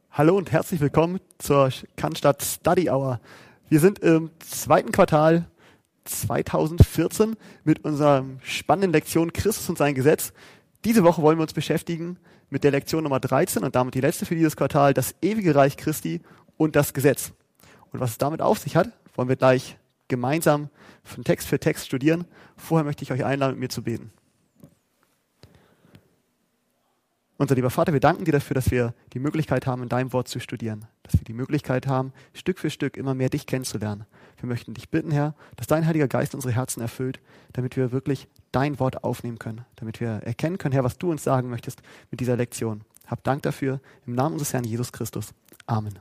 Hallo und herzlich willkommen zur Cannstatt Study Hour. Wir sind im zweiten Quartal 2014 mit unserer spannenden Lektion Christus und sein Gesetz. Diese Woche wollen wir uns beschäftigen mit der Lektion Nummer 13 und damit die letzte für dieses Quartal, das ewige Reich Christi und das Gesetz. Und was es damit auf sich hat, wollen wir gleich gemeinsam von Text für Text studieren. Vorher möchte ich euch einladen, mit mir zu beten. Unser lieber Vater, wir danken dir dafür, dass wir die Möglichkeit haben, in deinem Wort zu studieren. Dass wir die Möglichkeit haben, Stück für Stück immer mehr dich kennenzulernen. Wir möchten dich bitten, Herr, dass dein Heiliger Geist unsere Herzen erfüllt, damit wir wirklich dein Wort aufnehmen können. Damit wir erkennen können, Herr, was du uns sagen möchtest mit dieser Lektion. Hab Dank dafür, im Namen unseres Herrn Jesus Christus. Amen.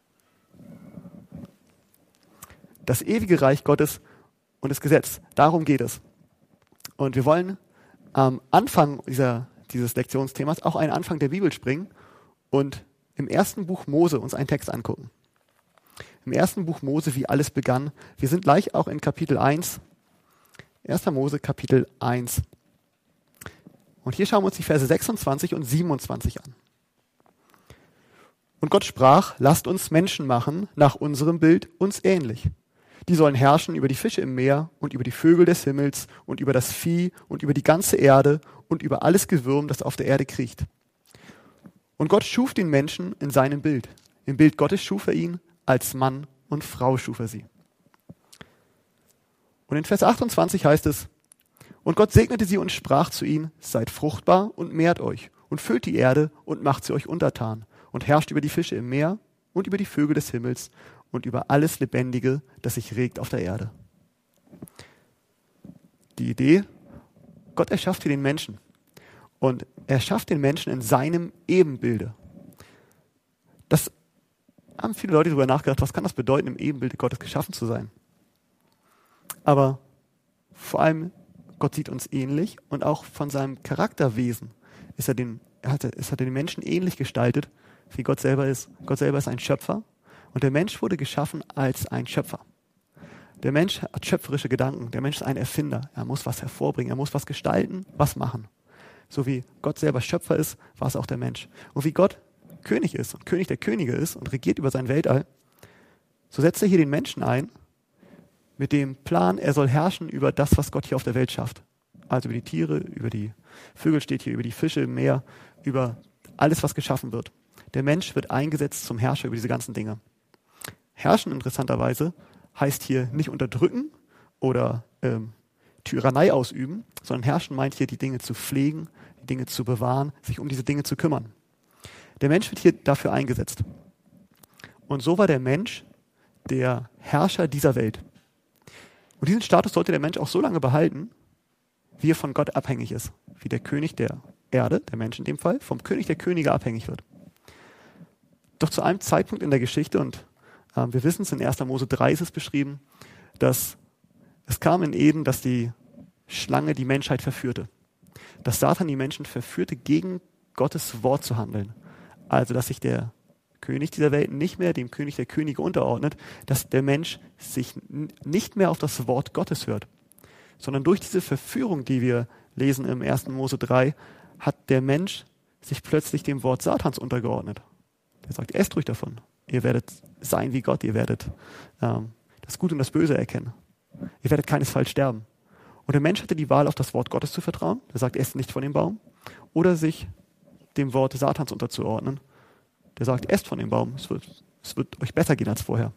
Das ewige Reich Gottes und das Gesetz, darum geht es. Und wir wollen am Anfang dieses Lektionsthemas auch einen Anfang der Bibel springen und im ersten Buch Mose uns einen Text angucken. Im ersten Buch Mose, wie alles begann. Wir sind gleich auch in Kapitel 1. 1. Mose, Kapitel 1. Und hier schauen wir uns die Verse 26 und 27 an. Und Gott sprach, lasst uns Menschen machen, nach unserem Bild uns ähnlich. Die sollen herrschen über die Fische im Meer und über die Vögel des Himmels und über das Vieh und über die ganze Erde und über alles Gewürm, das auf der Erde kriecht. Und Gott schuf den Menschen in seinem Bild. Im Bild Gottes schuf er ihn, als Mann und Frau schuf er sie. Und in Vers 28 heißt es, und Gott segnete sie und sprach zu ihnen, seid fruchtbar und mehrt euch und füllt die Erde und macht sie euch untertan und herrscht über die Fische im Meer und über die Vögel des Himmels und über alles Lebendige, das sich regt auf der Erde. Die Idee, Gott erschafft hier den Menschen. Und er schafft den Menschen in seinem Ebenbilde. Das haben viele Leute darüber nachgedacht, was kann das bedeuten, im Ebenbilde Gottes geschaffen zu sein. Aber vor allem, Gott sieht uns ähnlich und auch von seinem Charakterwesen ist er den Menschen ähnlich gestaltet, wie Gott selber ist. Gott selber ist ein Schöpfer. Und der Mensch wurde geschaffen als ein Schöpfer. Der Mensch hat schöpferische Gedanken. Der Mensch ist ein Erfinder. Er muss was hervorbringen. Er muss was gestalten, was machen. So wie Gott selber Schöpfer ist, war es auch der Mensch. Und wie Gott König ist und König der Könige ist und regiert über sein Weltall, so setzt er hier den Menschen ein mit dem Plan, er soll herrschen über das, was Gott hier auf der Welt schafft. Also über die Tiere, über die Vögel steht hier, über die Fische im Meer, über alles, was geschaffen wird. Der Mensch wird eingesetzt zum Herrscher über diese ganzen Dinge. Herrschen interessanterweise heißt hier nicht unterdrücken oder Tyrannei ausüben, sondern herrschen meint hier, die Dinge zu pflegen, die Dinge zu bewahren, sich um diese Dinge zu kümmern. Der Mensch wird hier dafür eingesetzt. Und so war der Mensch der Herrscher dieser Welt. Und diesen Status sollte der Mensch auch so lange behalten, wie er von Gott abhängig ist. Wie der König der Erde, der Mensch in dem Fall, vom König der Könige abhängig wird. Doch zu einem Zeitpunkt in der Geschichte, und wir wissen es, in 1. Mose 3 ist es beschrieben, dass es kam in Eden, dass die Schlange die Menschheit verführte. Dass Satan die Menschen verführte, gegen Gottes Wort zu handeln. Also, dass sich der König dieser Welt nicht mehr dem König der Könige unterordnet, dass der Mensch sich nicht mehr auf das Wort Gottes hört. Sondern durch diese Verführung, die wir lesen im 1. Mose 3, hat der Mensch sich plötzlich dem Wort Satans untergeordnet. Der sagt, esst ruhig davon. Ihr werdet sein wie Gott, ihr werdet das Gute und das Böse erkennen. Ihr werdet keinesfalls sterben. Und der Mensch hatte die Wahl, auf das Wort Gottes zu vertrauen. Der sagt, esst nicht von dem Baum. Oder sich dem Wort Satans unterzuordnen. Der sagt, esst von dem Baum. Es wird euch besser gehen als vorher.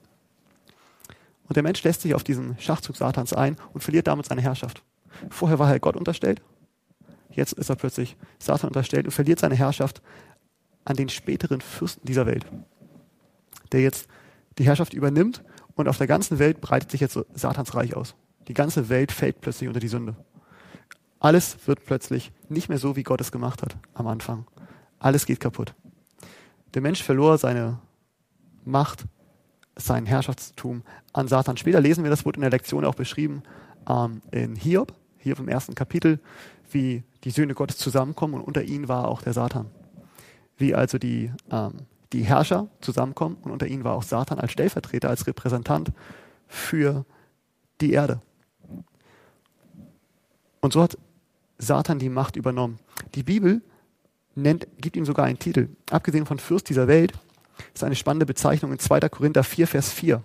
Und der Mensch lässt sich auf diesen Schachzug Satans ein und verliert damit seine Herrschaft. Vorher war er Gott unterstellt. Jetzt ist er plötzlich Satan unterstellt und verliert seine Herrschaft an den späteren Fürsten dieser Welt, der jetzt die Herrschaft übernimmt und auf der ganzen Welt breitet sich jetzt Satans Reich aus. Die ganze Welt fällt plötzlich unter die Sünde. Alles wird plötzlich nicht mehr so, wie Gott es gemacht hat am Anfang. Alles geht kaputt. Der Mensch verlor seine Macht, sein Herrschaftstum an Satan. Später lesen wir, das wurde in der Lektion auch beschrieben, in Hiob im 1. Kapitel, wie die Söhne Gottes zusammenkommen und unter ihnen war auch der Satan. Wie also die Herrscher zusammenkommen und unter ihnen war auch Satan als Stellvertreter, als Repräsentant für die Erde. Und so hat Satan die Macht übernommen. Die Bibel gibt ihm sogar einen Titel. Abgesehen von Fürst dieser Welt Das ist eine spannende Bezeichnung in 2. Korinther 4, Vers 4.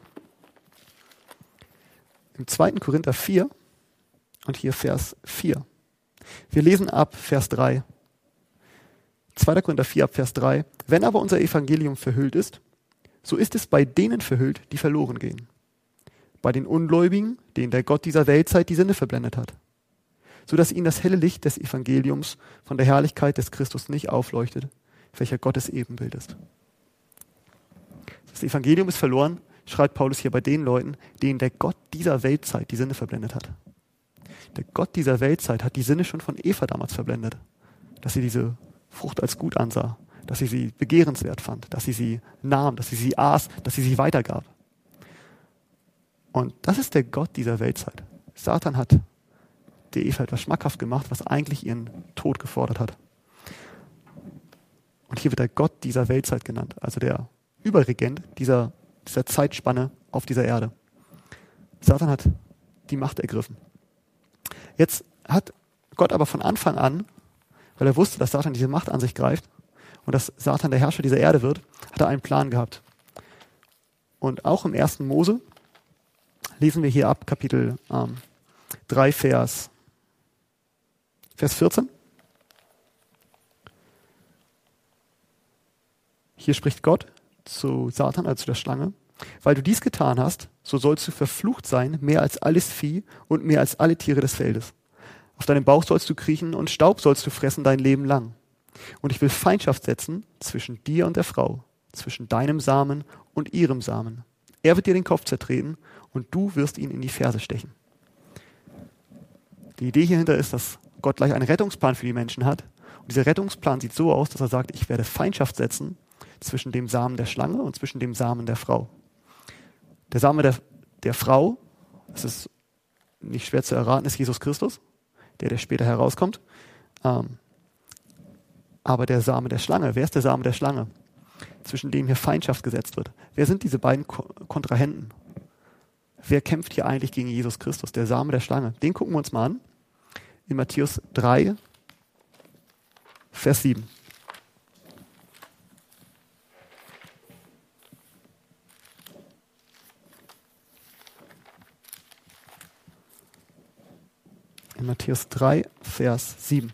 Im 2. Korinther 4 und hier Vers 4. Wir lesen ab Vers 3. 2. Korinther 4 ab Vers 3. Wenn aber unser Evangelium verhüllt ist, so ist es bei denen verhüllt, die verloren gehen. Bei den Ungläubigen, denen der Gott dieser Weltzeit die Sinne verblendet hat, sodass ihnen das helle Licht des Evangeliums von der Herrlichkeit des Christus nicht aufleuchtet, welcher Gottes Ebenbild ist. Das Evangelium ist verloren, schreibt Paulus hier bei den Leuten, denen der Gott dieser Weltzeit die Sinne verblendet hat. Der Gott dieser Weltzeit hat die Sinne schon von Eva damals verblendet, dass sie diese Frucht als gut ansah, dass sie begehrenswert fand, dass sie nahm, dass sie aß, dass sie weitergab. Und das ist der Gott dieser Weltzeit. Satan hat der Eva etwas schmackhaft gemacht, was eigentlich ihren Tod gefordert hat. Und hier wird der Gott dieser Weltzeit genannt, also der Überregent dieser Zeitspanne auf dieser Erde. Satan hat die Macht ergriffen. Jetzt hat Gott aber von Anfang an, weil er wusste, dass Satan diese Macht an sich greift und dass Satan der Herrscher dieser Erde wird, hat er einen Plan gehabt. Und auch im 1. Mose lesen wir hier ab, Kapitel 3, Vers 14. Hier spricht Gott zu Satan, also zu der Schlange: Weil du dies getan hast, so sollst du verflucht sein, mehr als alles Vieh und mehr als alle Tiere des Feldes. Auf deinem Bauch sollst du kriechen und Staub sollst du fressen dein Leben lang. Und ich will Feindschaft setzen zwischen dir und der Frau, zwischen deinem Samen und ihrem Samen. Er wird dir den Kopf zertreten und du wirst ihn in die Ferse stechen. Die Idee hierhinter ist, dass Gott gleich einen Rettungsplan für die Menschen hat. Und dieser Rettungsplan sieht so aus, dass er sagt, ich werde Feindschaft setzen zwischen dem Samen der Schlange und zwischen dem Samen der Frau. Der Same der Frau, das ist nicht schwer zu erraten, ist Jesus Christus, der später herauskommt. Aber der Same der Schlange, wer ist der Same der Schlange? Zwischen dem hier Feindschaft gesetzt wird. Wer sind diese beiden Kontrahenten? Wer kämpft hier eigentlich gegen Jesus Christus? Der Same der Schlange. Den gucken wir uns mal an. In Matthäus 3, Vers 7. In Matthäus 3, Vers 7.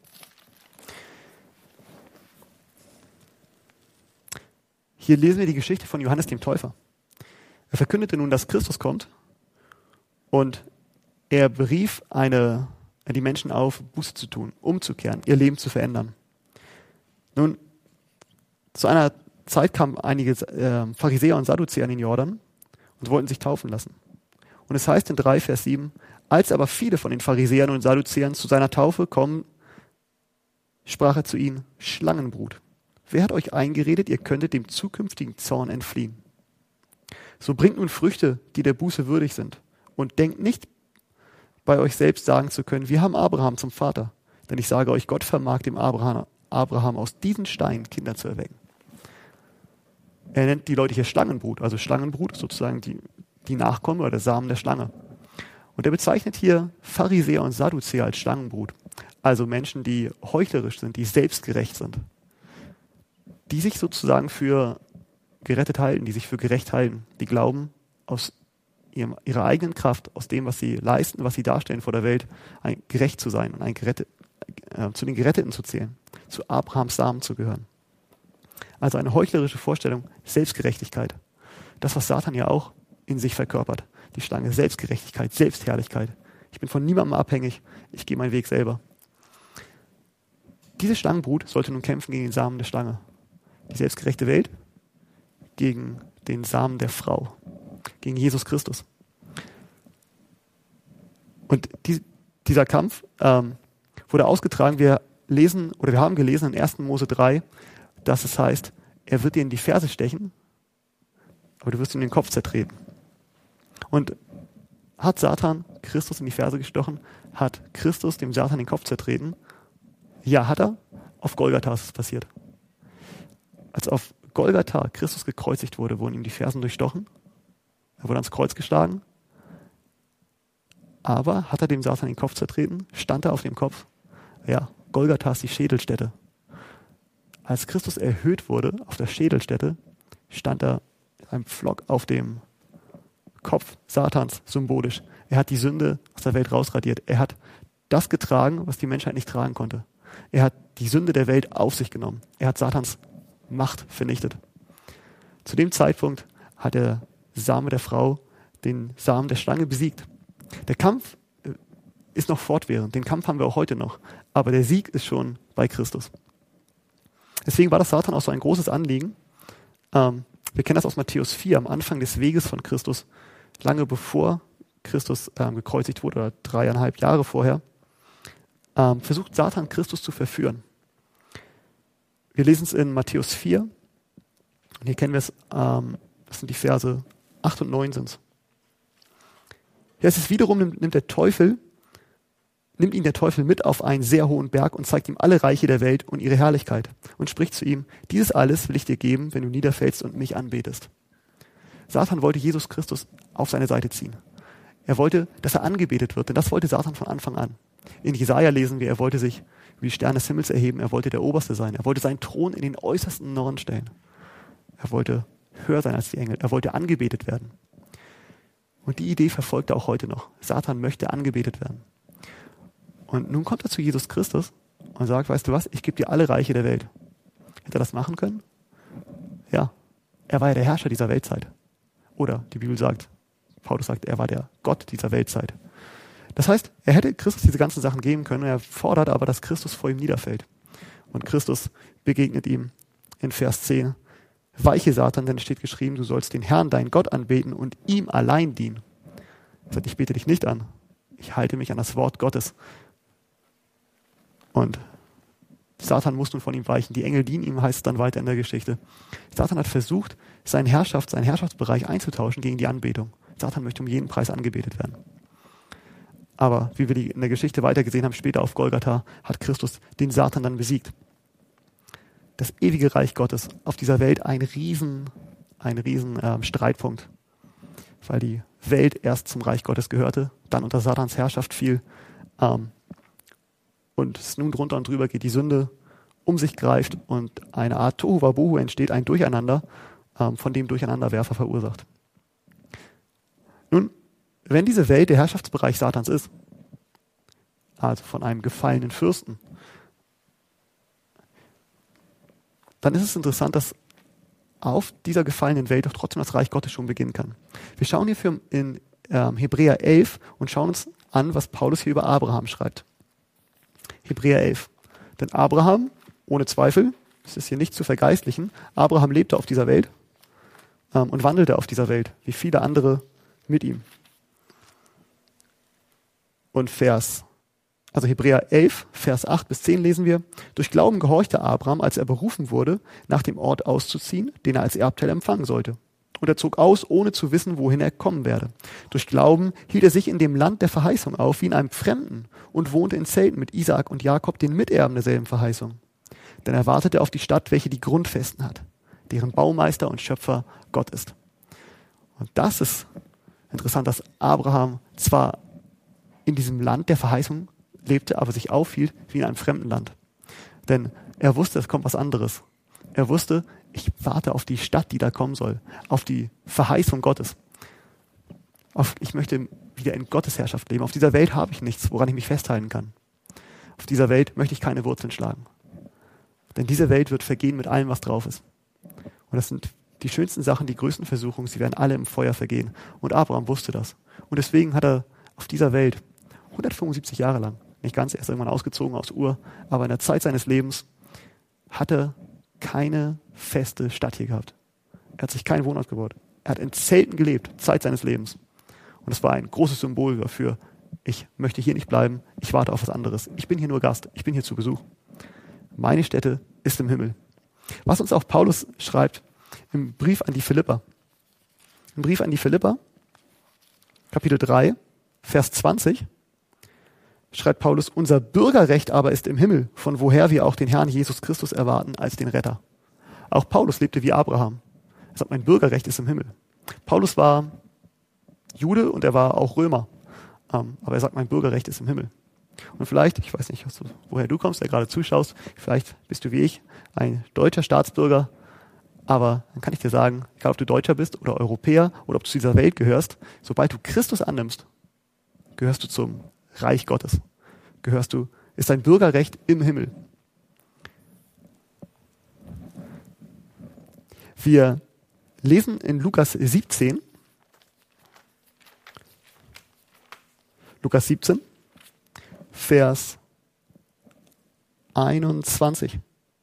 Hier lesen wir die Geschichte von Johannes dem Täufer. Er verkündete nun, dass Christus kommt und er berief die Menschen auf, Buße zu tun, umzukehren, ihr Leben zu verändern. Nun, zu einer Zeit kamen einige Pharisäer und Sadduzäer in den Jordan und wollten sich taufen lassen. Und es heißt in 3, Vers 7, als aber viele von den Pharisäern und Sadduzäern zu seiner Taufe kommen, sprach er zu ihnen: Schlangenbrut, wer hat euch eingeredet, ihr könntet dem zukünftigen Zorn entfliehen? So bringt nun Früchte, die der Buße würdig sind, und denkt nicht, bei euch selbst sagen zu können, wir haben Abraham zum Vater. Denn ich sage euch, Gott vermag dem Abraham aus diesen Steinen Kinder zu erwecken. Er nennt die Leute hier Schlangenbrut. Also Schlangenbrut ist sozusagen die Nachkommen oder der Samen der Schlange. Und er bezeichnet hier Pharisäer und Sadduzäer als Schlangenbrut. Also Menschen, die heuchlerisch sind, die selbstgerecht sind. Die sich sozusagen für gerettet halten, die sich für gerecht halten. Die glauben, aus ihrer eigenen Kraft, aus dem, was sie leisten, was sie darstellen vor der Welt, gerecht zu sein und zu den Geretteten zu zählen, zu Abrahams Samen zu gehören. Also eine heuchlerische Vorstellung, Selbstgerechtigkeit. Das, was Satan ja auch in sich verkörpert. Die Schlange, Selbstgerechtigkeit, Selbstherrlichkeit. Ich bin von niemandem abhängig, ich gehe meinen Weg selber. Diese Schlangenbrut sollte nun kämpfen gegen den Samen der Schlange. Die selbstgerechte Welt gegen den Samen der Frau, gegen Jesus Christus. Und dieser Kampf wurde ausgetragen. Wir haben gelesen in 1. Mose 3, dass es heißt, er wird dir in die Ferse stechen, aber du wirst ihm den Kopf zertreten. Und hat Satan Christus in die Ferse gestochen? Hat Christus dem Satan den Kopf zertreten? Ja, hat er. Auf Golgatha ist es passiert. Als auf Golgatha Christus gekreuzigt wurde, wurden ihm die Fersen durchstochen. Er wurde ans Kreuz geschlagen. Aber hat er dem Satan den Kopf zertreten? Stand er auf dem Kopf? Ja, Golgatha ist die Schädelstätte. Als Christus erhöht wurde auf der Schädelstätte, stand er mit einem Pflock auf dem Kopf Satans, symbolisch. Er hat die Sünde aus der Welt rausradiert. Er hat das getragen, was die Menschheit nicht tragen konnte. Er hat die Sünde der Welt auf sich genommen. Er hat Satans Macht vernichtet. Zu dem Zeitpunkt hat der Same der Frau den Samen der Schlange besiegt. Der Kampf ist noch fortwährend. Den Kampf haben wir auch heute noch. Aber der Sieg ist schon bei Christus. Deswegen war das Satan auch so ein großes Anliegen. Wir kennen das aus Matthäus 4, am Anfang des Weges von Christus, lange bevor Christus gekreuzigt wurde, oder 3,5 Jahre vorher, versucht Satan, Christus zu verführen. Wir lesen es in Matthäus 4. Und hier kennen wir es, das sind die Verse 8 und 9 sind es. Hier ist es wiederum, nimmt ihn der Teufel mit auf einen sehr hohen Berg und zeigt ihm alle Reiche der Welt und ihre Herrlichkeit und spricht zu ihm: Dieses alles will ich dir geben, wenn du niederfällst und mich anbetest. Satan wollte Jesus Christus auf seine Seite ziehen. Er wollte, dass er angebetet wird, denn das wollte Satan von Anfang an. In Jesaja lesen wir, er wollte sich wie die Sterne des Himmels erheben, er wollte der Oberste sein, er wollte seinen Thron in den äußersten Norden stellen. Er wollte höher sein als die Engel, er wollte angebetet werden. Und die Idee verfolgt er auch heute noch. Satan möchte angebetet werden. Und nun kommt er zu Jesus Christus und sagt: Weißt du was, ich gebe dir alle Reiche der Welt. Hätte er das machen können? Ja, er war ja der Herrscher dieser Weltzeit. Oder die Bibel sagt, Paulus sagt, er war der Gott dieser Weltzeit. Das heißt, er hätte Christus diese ganzen Sachen geben können. Er fordert aber, dass Christus vor ihm niederfällt. Und Christus begegnet ihm in Vers 10. Weiche Satan, denn es steht geschrieben, du sollst den Herrn, deinen Gott, anbeten und ihm allein dienen. Er sagt: Ich bete dich nicht an. Ich halte mich an das Wort Gottes. Und Satan muss nun von ihm weichen. Die Engel dienen ihm, heißt es dann weiter in der Geschichte. Satan hat versucht, seinen Herrschaftsbereich einzutauschen gegen die Anbetung. Satan möchte um jeden Preis angebetet werden. Aber wie wir in der Geschichte weiter gesehen haben, später auf Golgatha, hat Christus den Satan dann besiegt. Das ewige Reich Gottes auf dieser Welt ein riesen Streitpunkt, weil die Welt erst zum Reich Gottes gehörte, dann unter Satans Herrschaft fiel, und es nun drunter und drüber geht, die Sünde um sich greift und eine Art Tohuwabohu entsteht, ein Durcheinander, von dem Durcheinanderwerfer verursacht. Nun, wenn diese Welt der Herrschaftsbereich Satans ist, also von einem gefallenen Fürsten, dann ist es interessant, dass auf dieser gefallenen Welt doch trotzdem das Reich Gottes schon beginnen kann. Wir schauen hierfür in Hebräer 11 und schauen uns an, was Paulus hier über Abraham schreibt. Hebräer 11. Denn Abraham, ohne Zweifel, das ist hier nicht zu vergeistlichen, Abraham lebte auf dieser Welt und wandelte auf dieser Welt, wie viele andere mit ihm. Und Hebräer 11, Vers 8 bis 10 lesen wir: Durch Glauben gehorchte Abraham, als er berufen wurde, nach dem Ort auszuziehen, den er als Erbteil empfangen sollte. Und er zog aus, ohne zu wissen, wohin er kommen werde. Durch Glauben hielt er sich in dem Land der Verheißung auf, wie in einem Fremden, und wohnte in Zelten mit Isaak und Jakob, den Miterben derselben Verheißung. Denn er wartete auf die Stadt, welche die Grundfesten hat, deren Baumeister und Schöpfer Gott ist. Und das ist interessant, dass Abraham zwar in diesem Land der Verheißung lebte, aber sich aufhielt wie in einem fremden Land. Denn er wusste, es kommt was anderes. Er wusste, ich warte auf die Stadt, die da kommen soll, auf die Verheißung Gottes. Ich möchte wieder in Gottes Herrschaft leben. Auf dieser Welt habe ich nichts, woran ich mich festhalten kann. Auf dieser Welt möchte ich keine Wurzeln schlagen. Denn diese Welt wird vergehen mit allem, was drauf ist. Und das sind die schönsten Sachen, die größten Versuchungen, sie werden alle im Feuer vergehen. Und Abraham wusste das. Und deswegen hat er auf dieser Welt 175 Jahre lang, nicht ganz, er ist irgendwann ausgezogen aus Ur, aber in der Zeit seines Lebens hat er keine feste Stadt hier gehabt. Er hat sich keinen Wohnort gebaut. Er hat in Zelten gelebt, Zeit seines Lebens. Und es war ein großes Symbol dafür, ich möchte hier nicht bleiben, ich warte auf was anderes. Ich bin hier nur Gast, ich bin hier zu Besuch. Meine Stätte ist im Himmel. Was uns auch Paulus schreibt im Brief an die Philipper. Im Brief an die Philipper, Kapitel 3, Vers 20, schreibt Paulus: Unser Bürgerrecht aber ist im Himmel, von woher wir auch den Herrn Jesus Christus erwarten als den Retter. Auch Paulus lebte wie Abraham. Er sagt, mein Bürgerrecht ist im Himmel. Paulus war Jude und er war auch Römer. Aber er sagt, mein Bürgerrecht ist im Himmel. Und vielleicht, ich weiß nicht, woher du kommst, der gerade zuschaust, vielleicht bist du wie ich ein deutscher Staatsbürger, Aber dann kann ich dir sagen, egal ob du Deutscher bist oder Europäer oder ob du zu dieser Welt gehörst, sobald du Christus annimmst, gehörst du zum Reich Gottes. Ist dein Bürgerrecht im Himmel. Wir lesen in Lukas 17, Vers 21.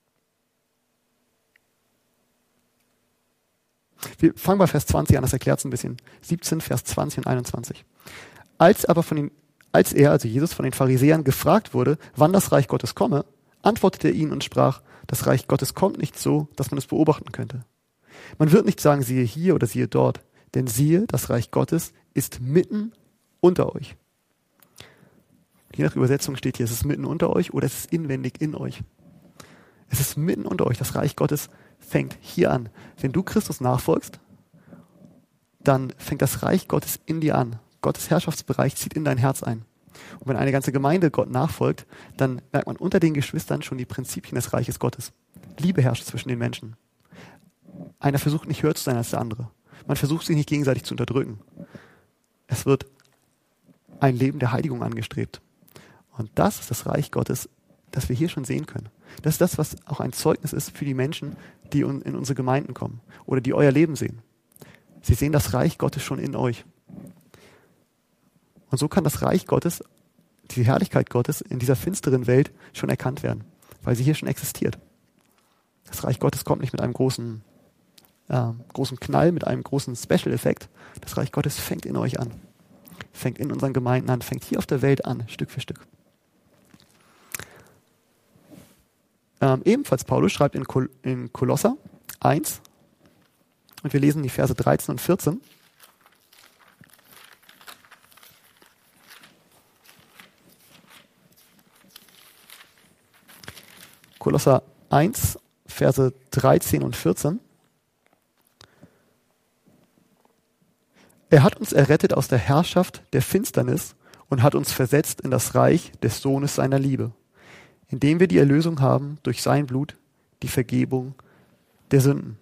Wir fangen bei Vers 20 an, das erklärt es ein bisschen. 17, Vers 20 und 21. Als er, also Jesus, von den Pharisäern gefragt wurde, wann das Reich Gottes komme, antwortete er ihnen und sprach, das Reich Gottes kommt nicht so, dass man es beobachten könnte. Man wird nicht sagen, siehe hier oder siehe dort, denn siehe, das Reich Gottes ist mitten unter euch. Je nach Übersetzung steht hier, es ist mitten unter euch oder es ist inwendig in euch. Es ist mitten unter euch. Das Reich Gottes fängt hier an. Wenn du Christus nachfolgst, dann fängt das Reich Gottes in dir an. Gottes Herrschaftsbereich zieht in dein Herz ein. Und wenn eine ganze Gemeinde Gott nachfolgt, dann merkt man unter den Geschwistern schon die Prinzipien des Reiches Gottes. Liebe herrscht zwischen den Menschen. Einer versucht nicht höher zu sein als der andere. Man versucht sich nicht gegenseitig zu unterdrücken. Es wird ein Leben der Heiligung angestrebt. Und das ist das Reich Gottes, das wir hier schon sehen können. Das ist das, was auch ein Zeugnis ist für die Menschen, die in unsere Gemeinden kommen oder die euer Leben sehen. Sie sehen das Reich Gottes schon in euch. Und so kann das Reich Gottes, die Herrlichkeit Gottes in dieser finsteren Welt schon erkannt werden, weil sie hier schon existiert. Das Reich Gottes kommt nicht mit einem großen Knall, mit einem großen Special-Effekt. Das Reich Gottes fängt in euch an, fängt in unseren Gemeinden an, fängt hier auf der Welt an, Stück für Stück. Ebenfalls Paulus schreibt in Kolosser 1, und wir lesen die Verse 13 und 14. Kolosser 1, Verse 13 und 14. Er hat uns errettet aus der Herrschaft der Finsternis und hat uns versetzt in das Reich des Sohnes seiner Liebe, indem wir die Erlösung haben durch sein Blut, die Vergebung der Sünden.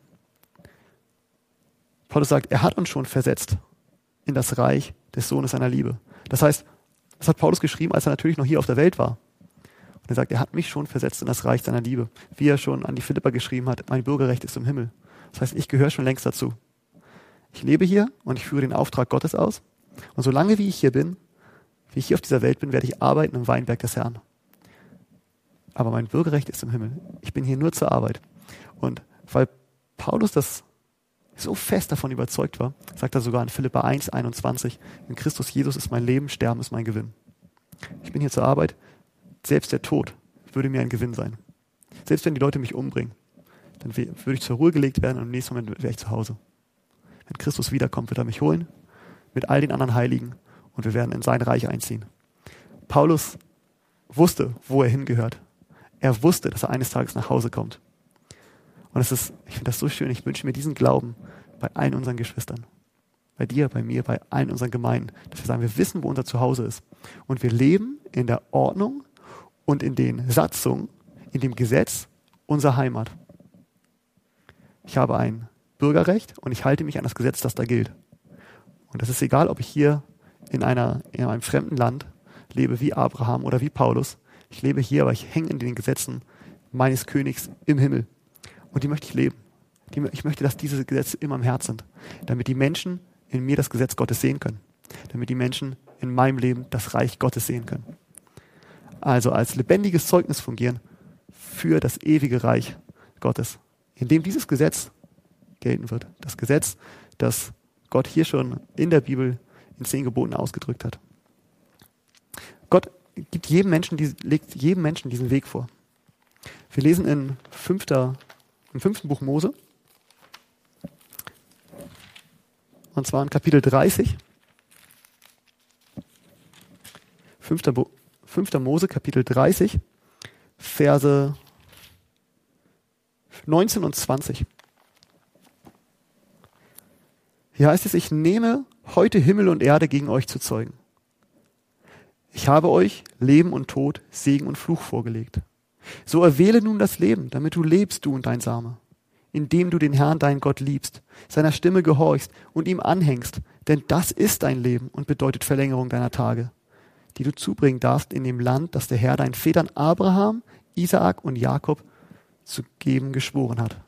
Paulus sagt, er hat uns schon versetzt in das Reich des Sohnes seiner Liebe. Das heißt, das hat Paulus geschrieben, als er natürlich noch hier auf der Welt war. Und er sagt, er hat mich schon versetzt in das Reich seiner Liebe. Wie er schon an die Philipper geschrieben hat, mein Bürgerrecht ist im Himmel. Das heißt, ich gehöre schon längst dazu. Ich lebe hier und ich führe den Auftrag Gottes aus. Und solange wie ich hier bin, wie ich hier auf dieser Welt bin, werde ich arbeiten im Weinberg des Herrn. Aber mein Bürgerrecht ist im Himmel. Ich bin hier nur zur Arbeit. Und weil Paulus das so fest davon überzeugt war, sagt er sogar in Philipper 1, 21, in Christus Jesus ist mein Leben, Sterben ist mein Gewinn. Ich bin hier zur Arbeit. Selbst der Tod würde mir ein Gewinn sein. Selbst wenn die Leute mich umbringen, dann würde ich zur Ruhe gelegt werden und im nächsten Moment wäre ich zu Hause. Wenn Christus wiederkommt, wird er mich holen mit all den anderen Heiligen und wir werden in sein Reich einziehen. Paulus wusste, wo er hingehört. Er wusste, dass er eines Tages nach Hause kommt. Und ich finde das so schön, ich wünsche mir diesen Glauben bei allen unseren Geschwistern. Bei dir, bei mir, bei allen unseren Gemeinden. Dass wir sagen, wir wissen, wo unser Zuhause ist. Und wir leben in der Ordnung und in den Satzungen, in dem Gesetz unserer Heimat. Ich habe ein Bürgerrecht und ich halte mich an das Gesetz, das da gilt. Und das ist egal, ob ich hier in einem fremden Land lebe wie Abraham oder wie Paulus. Ich lebe hier, aber ich hänge in den Gesetzen meines Königs im Himmel. Und die möchte ich leben. Ich möchte, dass diese Gesetze immer im Herz sind, damit die Menschen in mir das Gesetz Gottes sehen können. Damit die Menschen in meinem Leben das Reich Gottes sehen können. Also als lebendiges Zeugnis fungieren für das ewige Reich Gottes, in dem dieses Gesetz gelten wird. Das Gesetz, das Gott hier schon in der Bibel in 10 Geboten ausgedrückt hat. Gott legt jedem Menschen diesen Weg vor. Wir lesen im 5. Buch Mose, und zwar in Kapitel 30, 5. Mose, Kapitel 30, Verse 19 und 20. Hier heißt es, ich nehme heute Himmel und Erde gegen euch zu Zeugen. Ich habe euch Leben und Tod, Segen und Fluch vorgelegt. So erwähle nun das Leben, damit du lebst, du und dein Same. indem du den Herrn, deinen Gott, liebst, seiner Stimme gehorchst und ihm anhängst, denn das ist dein Leben und bedeutet Verlängerung deiner Tage, die du zubringen darfst in dem Land, das der Herr deinen Vätern Abraham, Isaak und Jakob zu geben geschworen hat.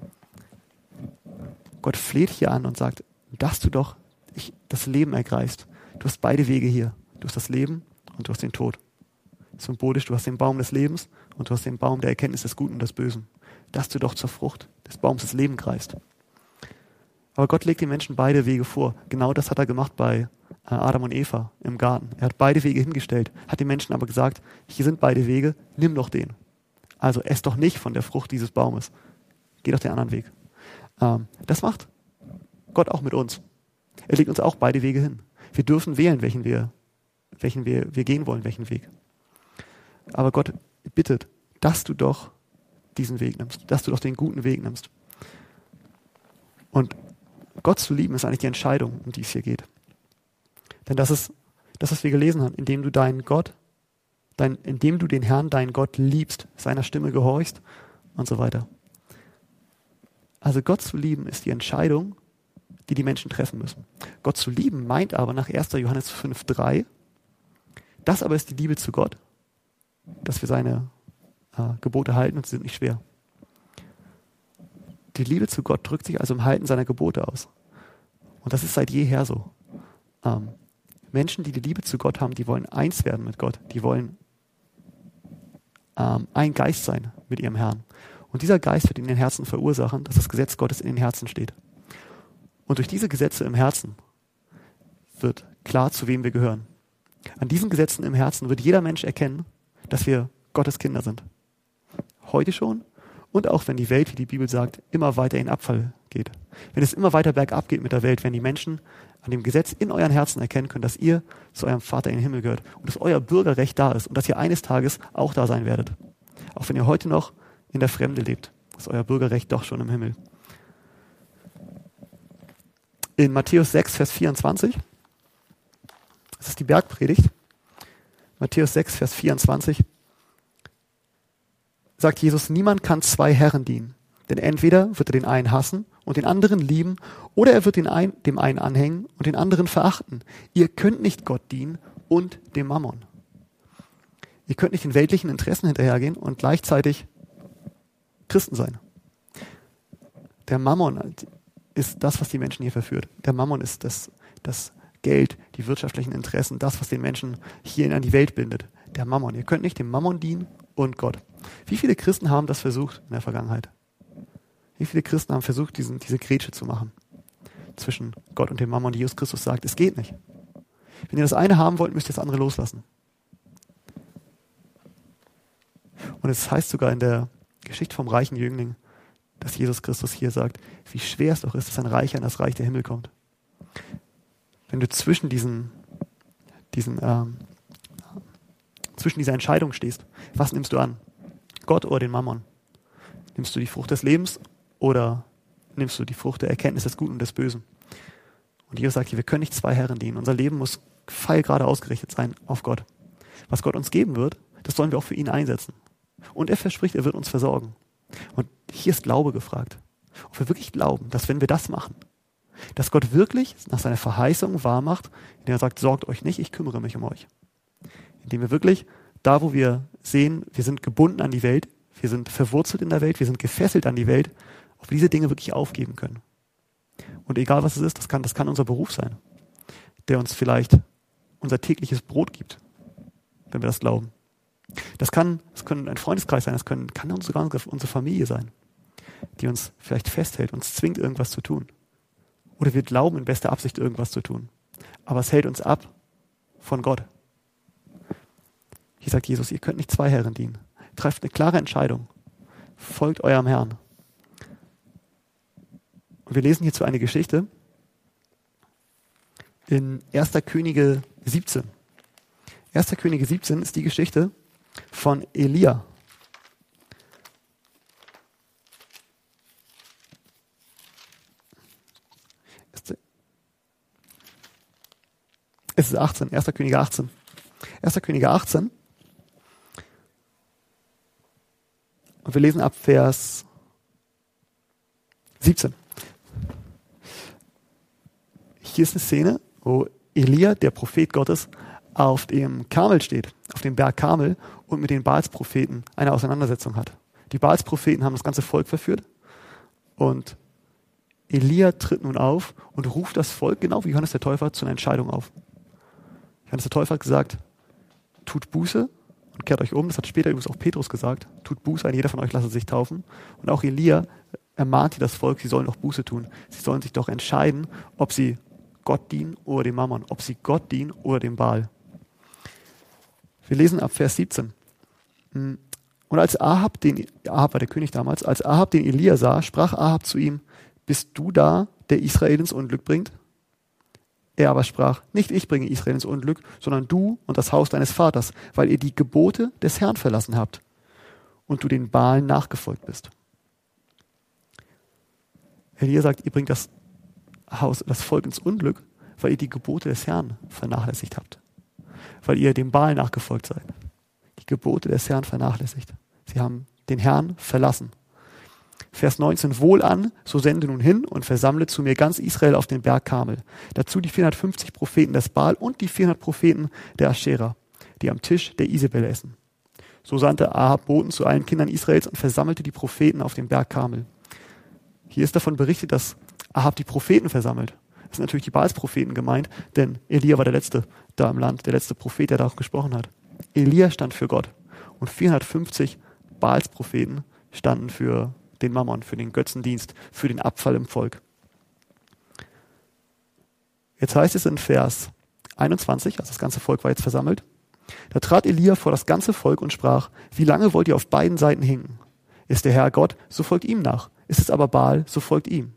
Gott fleht hier an und sagt, dass du doch das Leben ergreifst. Du hast beide Wege hier. Du hast das Leben und du hast den Tod. Symbolisch, du hast den Baum des Lebens und du hast den Baum der Erkenntnis des Guten und des Bösen. Dass du doch zur Frucht des Baums des Lebens greifst. Aber Gott legt den Menschen beide Wege vor. Genau das hat er gemacht bei Adam und Eva im Garten. Er hat beide Wege hingestellt, hat den Menschen aber gesagt, hier sind beide Wege, nimm doch den. Also ess doch nicht von der Frucht dieses Baumes. Geh doch den anderen Weg. Das macht Gott auch mit uns. Er legt uns auch beide Wege hin. Wir dürfen wählen, welchen wir gehen wollen, welchen Weg. Aber Gott bittet, dass du doch diesen Weg nimmst, dass du doch den guten Weg nimmst. Und Gott zu lieben ist eigentlich die Entscheidung, um die es hier geht. Denn das ist das, was wir gelesen haben, indem du den Herrn, deinen Gott liebst, seiner Stimme gehorchst und so weiter. Also Gott zu lieben ist die Entscheidung, die die Menschen treffen müssen. Gott zu lieben meint aber nach 1. Johannes 5,3, das aber ist die Liebe zu Gott, dass wir seine Gebote halten und sie sind nicht schwer. Die Liebe zu Gott drückt sich also im Halten seiner Gebote aus. Und das ist seit jeher so. Menschen, die die Liebe zu Gott haben, die wollen eins werden mit Gott. Die wollen ein Geist sein mit ihrem Herrn. Und dieser Geist wird in den Herzen verursachen, dass das Gesetz Gottes in den Herzen steht. Und durch diese Gesetze im Herzen wird klar, zu wem wir gehören. An diesen Gesetzen im Herzen wird jeder Mensch erkennen, dass wir Gottes Kinder sind. Heute schon und auch wenn die Welt, wie die Bibel sagt, immer weiter in Abfall geht. Wenn es immer weiter bergab geht mit der Welt, wenn die Menschen an dem Gesetz in euren Herzen erkennen können, dass ihr zu eurem Vater in den Himmel gehört und dass euer Bürgerrecht da ist und dass ihr eines Tages auch da sein werdet. Auch wenn ihr heute noch in der Fremde lebt, ist euer Bürgerrecht doch schon im Himmel. In Matthäus 6, Vers 24, das ist die Bergpredigt, Matthäus 6, Vers 24, sagt Jesus, niemand kann zwei Herren dienen. Denn entweder wird er den einen hassen und den anderen lieben, oder er wird dem einen anhängen und den anderen verachten. Ihr könnt nicht Gott dienen und dem Mammon. Ihr könnt nicht den weltlichen Interessen hinterhergehen und gleichzeitig Christen sein. Der Mammon ist das, was die Menschen hier verführt. Der Mammon ist das Geld, die wirtschaftlichen Interessen, das, was den Menschen hier an die Welt bindet. Der Mammon. Ihr könnt nicht dem Mammon dienen und Gott. Wie viele Christen haben das versucht in der Vergangenheit? Wie viele Christen haben versucht, diese Grätsche zu machen zwischen Gott und dem Mammon? Jesus Christus sagt, es geht nicht. Wenn ihr das eine haben wollt, müsst ihr das andere loslassen. Und es heißt sogar in der Geschichte vom reichen Jüngling, dass Jesus Christus hier sagt, wie schwer es doch ist, dass ein Reicher in das Reich der Himmel kommt. Wenn du zwischen dieser Entscheidung stehst, was nimmst du an? Gott oder den Mammon? Nimmst du die Frucht des Lebens oder nimmst du die Frucht der Erkenntnis des Guten und des Bösen? Und Jesus sagt hier, wir können nicht zwei Herren dienen. Unser Leben muss pfeilgerade ausgerichtet sein auf Gott. Was Gott uns geben wird, das sollen wir auch für ihn einsetzen. Und er verspricht, er wird uns versorgen. Und hier ist Glaube gefragt. Ob wir wirklich glauben, dass wenn wir das machen, dass Gott wirklich nach seiner Verheißung wahrmacht, indem er sagt, sorgt euch nicht, ich kümmere mich um euch. Indem wir wirklich, da wo wir sehen, wir sind gebunden an die Welt, wir sind verwurzelt in der Welt, wir sind gefesselt an die Welt, ob wir diese Dinge wirklich aufgeben können. Und egal was es ist, das kann unser Beruf sein, der uns vielleicht unser tägliches Brot gibt, wenn wir das glauben. Das können ein Freundeskreis sein, kann sogar unsere Familie sein, die uns vielleicht festhält, uns zwingt, irgendwas zu tun. Oder wir glauben in bester Absicht, irgendwas zu tun. Aber es hält uns ab von Gott. Hier sagt Jesus, ihr könnt nicht zwei Herren dienen. Trefft eine klare Entscheidung. Folgt eurem Herrn. Und wir lesen hierzu eine Geschichte in 1. Könige 17. 1. Könige 17 ist die Geschichte von Elia. Es ist 18, 1. Könige 18. 1. Könige 18. Und wir lesen ab Vers 17. Hier ist eine Szene, wo Elia, der Prophet Gottes, auf dem Karmel steht, auf dem Berg Karmel und mit den Baalspropheten eine Auseinandersetzung hat. Die Baalspropheten haben das ganze Volk verführt und Elia tritt nun auf und ruft das Volk, genau wie Johannes der Täufer, zu einer Entscheidung auf. Johannes der Täufer hat gesagt, tut Buße und kehrt euch um. Das hat später übrigens auch Petrus gesagt. Tut Buße, jeder von euch lasse sich taufen. Und auch Elia ermahnt hier das Volk, sie sollen doch Buße tun. Sie sollen sich doch entscheiden, ob sie Gott dienen oder dem Mammon, ob sie Gott dienen oder dem Baal. Wir lesen ab Vers 17. Und als Ahab war der König damals, als Ahab den Elia sah, sprach Ahab zu ihm, bist du da, der Israel ins Unglück bringt? Er aber sprach, nicht ich bringe Israel ins Unglück, sondern du und das Haus deines Vaters, weil ihr die Gebote des Herrn verlassen habt und du den Baalen nachgefolgt bist. Elia sagt, ihr bringt das Volk ins Unglück, weil ihr die Gebote des Herrn vernachlässigt habt. Weil ihr dem Baal nachgefolgt seid. Die Gebote des Herrn vernachlässigt. Sie haben den Herrn verlassen. Vers 19, wohlan, so sende nun hin und versammle zu mir ganz Israel auf den Berg Karmel. Dazu die 450 Propheten des Baal und die 400 Propheten der Aschera, die am Tisch der Isabel essen. So sandte Ahab Boten zu allen Kindern Israels und versammelte die Propheten auf dem Berg Karmel. Hier ist davon berichtet, dass Ahab die Propheten versammelt. Das sind natürlich die Baalspropheten gemeint, denn Elia war der Letzte da im Land, der letzte Prophet, der da auch gesprochen hat. Elia stand für Gott und 450 Baalspropheten standen für den Mammon, für den Götzendienst, für den Abfall im Volk. Jetzt heißt es in Vers 21, also das ganze Volk war jetzt versammelt, da trat Elia vor das ganze Volk und sprach, wie lange wollt ihr auf beiden Seiten hinken? Ist der Herr Gott, so folgt ihm nach. Ist es aber Baal, so folgt ihm.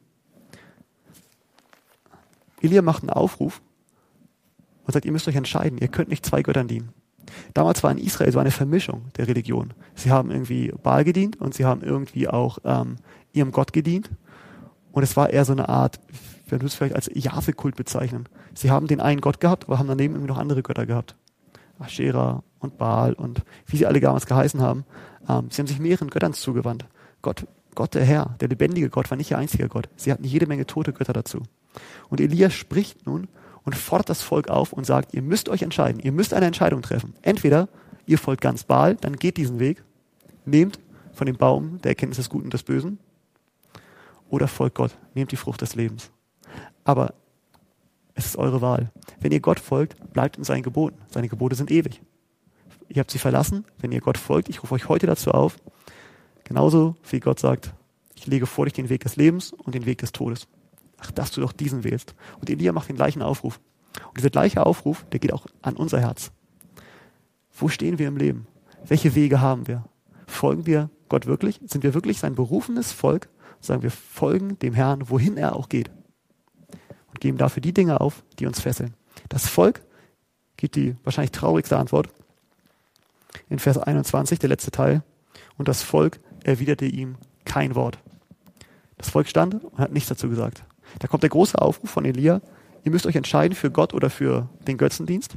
Elia macht einen Aufruf und sagt, ihr müsst euch entscheiden, ihr könnt nicht zwei Göttern dienen. Damals war in Israel so eine Vermischung der Religion. Sie haben irgendwie Baal gedient und sie haben irgendwie auch ihrem Gott gedient. Und es war eher so eine Art, wir würden es vielleicht als Jahwe-Kult bezeichnen. Sie haben den einen Gott gehabt, aber haben daneben irgendwie noch andere Götter gehabt. Aschera und Baal und wie sie alle damals geheißen haben. Sie haben sich mehreren Göttern zugewandt. Gott der Herr, der lebendige Gott, war nicht ihr einziger Gott. Sie hatten jede Menge tote Götter dazu. Und Elia spricht nun und fordert das Volk auf und sagt, ihr müsst euch entscheiden, ihr müsst eine Entscheidung treffen. Entweder ihr folgt ganz Baal, dann geht diesen Weg, nehmt von dem Baum der Erkenntnis des Guten und des Bösen, oder folgt Gott, nehmt die Frucht des Lebens. Aber es ist eure Wahl. Wenn ihr Gott folgt, bleibt in seinen Geboten. Seine Gebote sind ewig. Ihr habt sie verlassen, wenn ihr Gott folgt, ich rufe euch heute dazu auf, genauso wie Gott sagt, ich lege vor dich den Weg des Lebens und den Weg des Todes. Ach, dass du doch diesen wählst. Und Elia macht den gleichen Aufruf. Und dieser gleiche Aufruf, der geht auch an unser Herz. Wo stehen wir im Leben? Welche Wege haben wir? Folgen wir Gott wirklich? Sind wir wirklich sein berufenes Volk? Sagen wir, folgen dem Herrn, wohin er auch geht. Und geben dafür die Dinge auf, die uns fesseln. Das Volk gibt die wahrscheinlich traurigste Antwort. In Vers 21, der letzte Teil. Und das Volk erwiderte ihm kein Wort. Das Volk stand und hat nichts dazu gesagt. Da kommt der große Aufruf von Elia, ihr müsst euch entscheiden für Gott oder für den Götzendienst.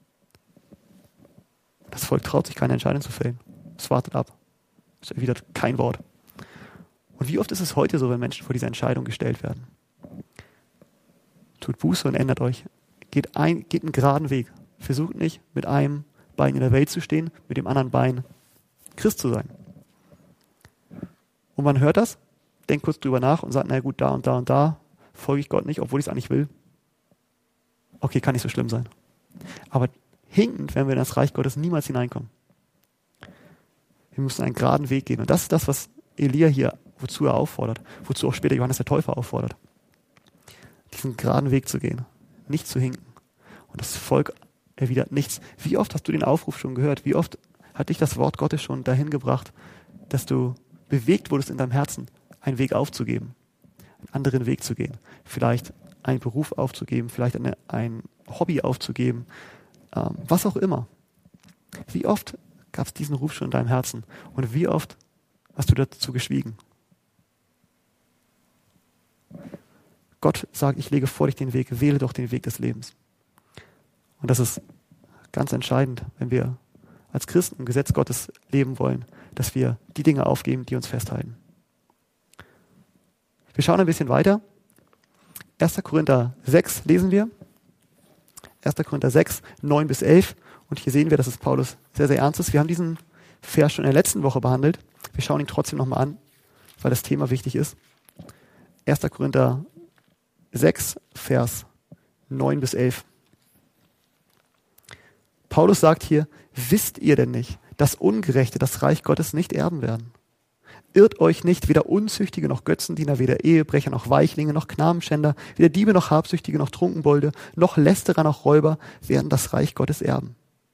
Das Volk traut sich keine Entscheidung zu fällen. Es wartet ab. Es erwidert kein Wort. Und wie oft ist es heute so, wenn Menschen vor diese Entscheidung gestellt werden? Tut Buße und ändert euch. Geht einen geraden Weg. Versucht nicht, mit einem Bein in der Welt zu stehen, mit dem anderen Bein Christ zu sein. Und man hört das, denkt kurz drüber nach und sagt, na gut, da und da und da folge ich Gott nicht, obwohl ich es eigentlich will. Okay, kann nicht so schlimm sein. Aber hinkend werden wir in das Reich Gottes niemals hineinkommen. Wir müssen einen geraden Weg gehen. Und das ist das, was Elia hier, wozu er auffordert, wozu auch später Johannes der Täufer auffordert. Diesen geraden Weg zu gehen, nicht zu hinken. Und das Volk erwidert nichts. Wie oft hast du den Aufruf schon gehört? Wie oft hat dich das Wort Gottes schon dahin gebracht, dass du bewegt wurdest in deinem Herzen, einen Weg aufzugeben, einen anderen Weg zu gehen, vielleicht einen Beruf aufzugeben, vielleicht ein Hobby aufzugeben, was auch immer. Wie oft gab es diesen Ruf schon in deinem Herzen und wie oft hast du dazu geschwiegen? Gott sagt, ich lege vor dich den Weg, wähle doch den Weg des Lebens. Und das ist ganz entscheidend, wenn wir als Christen im Gesetz Gottes leben wollen, dass wir die Dinge aufgeben, die uns festhalten. Wir schauen ein bisschen weiter. 1. Korinther 6 lesen wir. 1. Korinther 6, 9 bis 11. Und hier sehen wir, dass es Paulus sehr, sehr ernst ist. Wir haben diesen Vers schon in der letzten Woche behandelt. Wir schauen ihn trotzdem nochmal an, weil das Thema wichtig ist. 1. Korinther 6, Vers 9 bis 11. Paulus sagt hier, wisst ihr denn nicht, dass Ungerechte das Reich Gottes nicht erben werden? Irrt euch nicht, weder Unzüchtige noch Götzendiener, weder Ehebrecher noch Weichlinge noch Knabenschänder, weder Diebe noch Habsüchtige noch Trunkenbolde, noch Lästerer noch Räuber werden das Reich Gottes erben.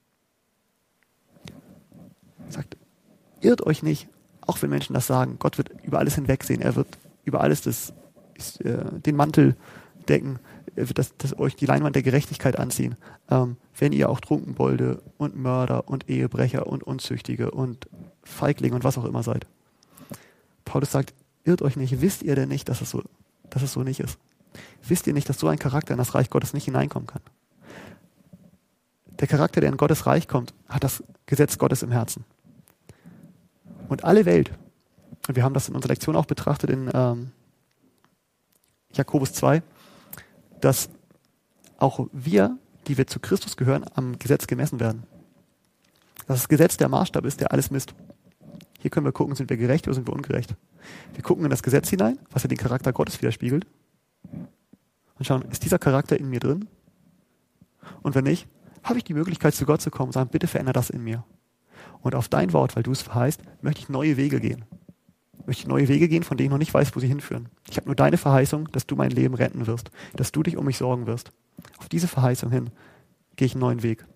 Er sagt, irrt euch nicht, auch wenn Menschen das sagen. Gott wird über alles hinwegsehen. Er wird über alles den Mantel decken. Er wird euch die Leinwand der Gerechtigkeit anziehen. Wenn ihr auch Trunkenbolde und Mörder und Ehebrecher und Unzüchtige und Feiglinge und was auch immer seid. Paulus sagt, irrt euch nicht. Wisst ihr denn nicht, dass es so nicht ist? Wisst ihr nicht, dass so ein Charakter in das Reich Gottes nicht hineinkommen kann? Der Charakter, der in Gottes Reich kommt, hat das Gesetz Gottes im Herzen. Und alle Welt, und wir haben das in unserer Lektion auch betrachtet in Jakobus 2, dass auch wir, die wir zu Christus gehören, am Gesetz gemessen werden. Dass das Gesetz der Maßstab ist, der alles misst. Hier können wir gucken, sind wir gerecht oder sind wir ungerecht. Wir gucken in das Gesetz hinein, was ja den Charakter Gottes widerspiegelt, und schauen, ist dieser Charakter in mir drin? Und wenn nicht, habe ich die Möglichkeit, zu Gott zu kommen und sagen, bitte verändere das in mir. Und auf dein Wort, weil du es verheißt, möchte ich neue Wege gehen. Möchte ich neue Wege gehen, von denen ich noch nicht weiß, wo sie hinführen. Ich habe nur deine Verheißung, dass du mein Leben retten wirst, dass du dich um mich sorgen wirst. Auf diese Verheißung hin gehe ich einen neuen Weg.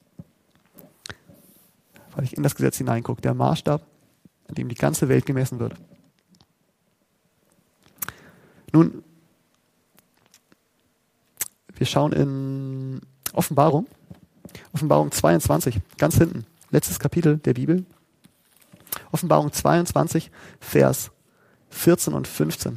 Weil ich in das Gesetz hineingucke, der Maßstab, an dem die ganze Welt gemessen wird. Nun, wir schauen in Offenbarung 22, ganz hinten, letztes Kapitel der Bibel. Offenbarung 22, Vers 14 und 15.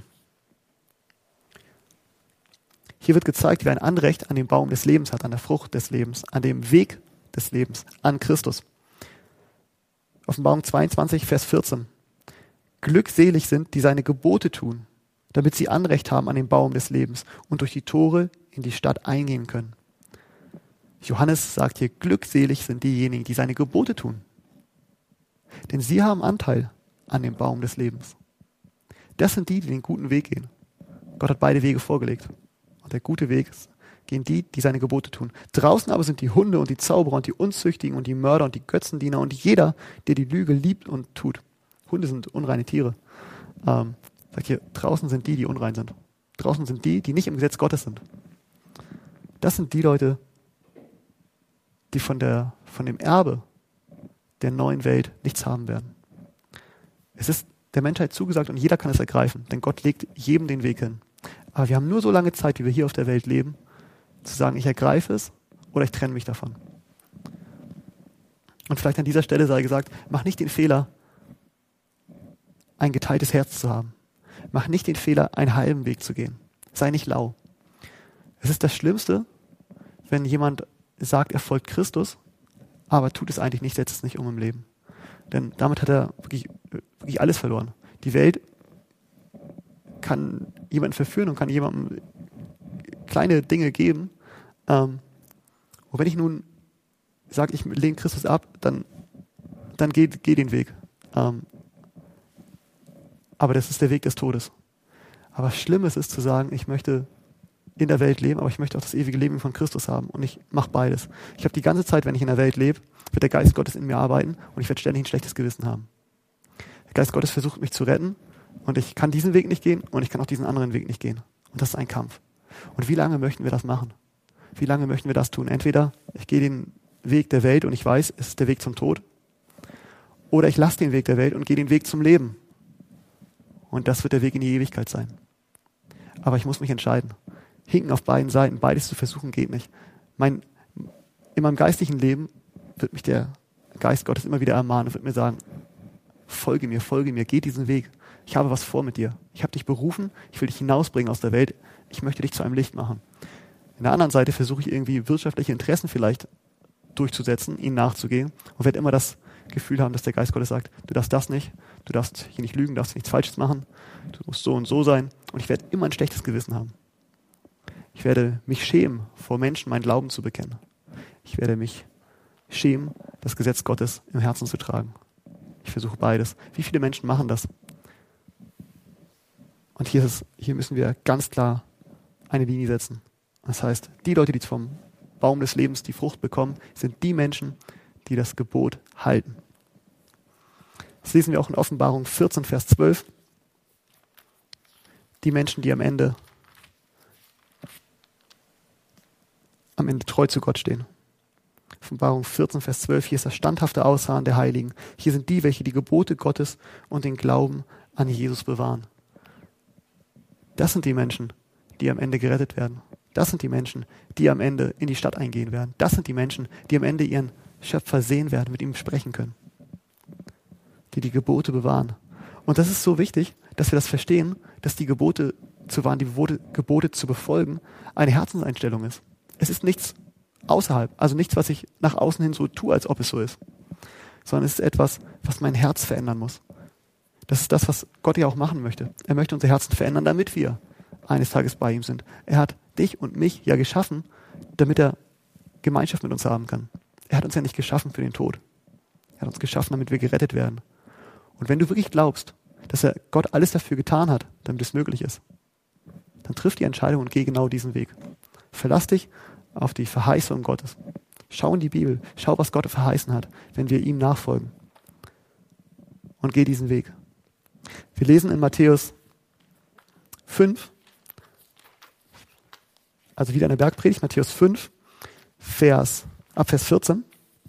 Hier wird gezeigt, wer ein Anrecht an dem Baum des Lebens hat, an der Frucht des Lebens, an dem Weg des Lebens, an Christus. Offenbarung 22, Vers 14. Glückselig sind, die seine Gebote tun, damit sie Anrecht haben an dem Baum des Lebens und durch die Tore in die Stadt eingehen können. Johannes sagt hier, glückselig sind diejenigen, die seine Gebote tun. Denn sie haben Anteil an dem Baum des Lebens. Das sind die den guten Weg gehen. Gott hat beide Wege vorgelegt. Und der gute Weg ist, gehen die seine Gebote tun. Draußen aber sind die Hunde und die Zauberer und die Unzüchtigen und die Mörder und die Götzendiener und jeder, der die Lüge liebt und tut. Hunde sind unreine Tiere. Sag hier, draußen sind die unrein sind. Draußen sind die nicht im Gesetz Gottes sind. Das sind die Leute, die von dem Erbe der neuen Welt nichts haben werden. Es ist der Menschheit zugesagt und jeder kann es ergreifen, denn Gott legt jedem den Weg hin. Aber wir haben nur so lange Zeit, wie wir hier auf der Welt leben, zu sagen, ich ergreife es oder ich trenne mich davon. Und vielleicht an dieser Stelle sei gesagt, mach nicht den Fehler, ein geteiltes Herz zu haben. Mach nicht den Fehler, einen halben Weg zu gehen. Sei nicht lau. Es ist das Schlimmste, wenn jemand sagt, er folgt Christus, aber tut es eigentlich nicht, setzt es nicht um im Leben. Denn damit hat er wirklich alles verloren. Die Welt kann jemanden verführen und kann jemandem kleine Dinge geben. Und wenn ich nun sage, ich lehne Christus ab, dann geh den Weg. Aber das ist der Weg des Todes. Aber schlimm ist es zu sagen, ich möchte in der Welt leben, aber ich möchte auch das ewige Leben von Christus haben. Und ich mache beides. Ich habe die ganze Zeit, wenn ich in der Welt lebe, wird der Geist Gottes in mir arbeiten und ich werde ständig ein schlechtes Gewissen haben. Der Geist Gottes versucht mich zu retten und ich kann diesen Weg nicht gehen und ich kann auch diesen anderen Weg nicht gehen. Und das ist ein Kampf. Und wie lange möchten wir das machen? Wie lange möchten wir das tun? Entweder ich gehe den Weg der Welt und ich weiß, es ist der Weg zum Tod, oder ich lasse den Weg der Welt und gehe den Weg zum Leben. Und das wird der Weg in die Ewigkeit sein. Aber ich muss mich entscheiden. Hinken auf beiden Seiten, beides zu versuchen, geht nicht. In meinem geistlichen Leben wird mich der Geist Gottes immer wieder ermahnen und wird mir sagen, folge mir, geh diesen Weg. Ich habe was vor mit dir. Ich habe dich berufen, ich will dich hinausbringen aus der Welt. Ich möchte dich zu einem Licht machen. In der anderen Seite versuche ich irgendwie wirtschaftliche Interessen vielleicht durchzusetzen, ihnen nachzugehen und werde immer das Gefühl haben, dass der Geist Gottes sagt, du darfst das nicht, du darfst hier nicht lügen, du darfst nichts Falsches machen, du musst so und so sein Und ich werde immer ein schlechtes Gewissen haben. Ich werde mich schämen, vor Menschen meinen Glauben zu bekennen. Ich werde mich schämen, das Gesetz Gottes im Herzen zu tragen. Ich versuche beides. Wie viele Menschen machen das? Und hier müssen wir ganz klar eine Linie setzen. Das heißt, die Leute, die vom Baum des Lebens die Frucht bekommen, sind die Menschen, die das Gebot halten. Das lesen wir auch in Offenbarung 14, Vers 12. Die Menschen, die am Ende treu zu Gott stehen. Offenbarung 14, Vers 12, hier ist das standhafte Ausharren der Heiligen. Hier sind die, welche die Gebote Gottes und den Glauben an Jesus bewahren. Das sind die Menschen, die am Ende gerettet werden. Das sind die Menschen, die am Ende in die Stadt eingehen werden. Das sind die Menschen, die am Ende ihren Schöpfer sehen werden, mit ihm sprechen können. Die die Gebote bewahren. Und das ist so wichtig, dass wir das verstehen, dass die Gebote zu wahren, die Gebote zu befolgen, eine Herzenseinstellung ist. Es ist nichts außerhalb, also nichts, was ich nach außen hin so tue, als ob es so ist. Sondern es ist etwas, was mein Herz verändern muss. Das ist das, was Gott ja auch machen möchte. Er möchte unser Herzen verändern, damit wir eines Tages bei ihm sind. Er hat dich und mich ja geschaffen, damit er Gemeinschaft mit uns haben kann. Er hat uns ja nicht geschaffen für den Tod. Er hat uns geschaffen, damit wir gerettet werden. Und wenn du wirklich glaubst, dass Gott alles dafür getan hat, damit es möglich ist, dann triff die Entscheidung und geh genau diesen Weg. Verlass dich auf die Verheißung Gottes. Schau in die Bibel, schau, was Gott verheißen hat, wenn wir ihm nachfolgen. Und geh diesen Weg. Wir lesen in Matthäus 5, also wieder in der Bergpredigt, Matthäus 5, ab Vers 14.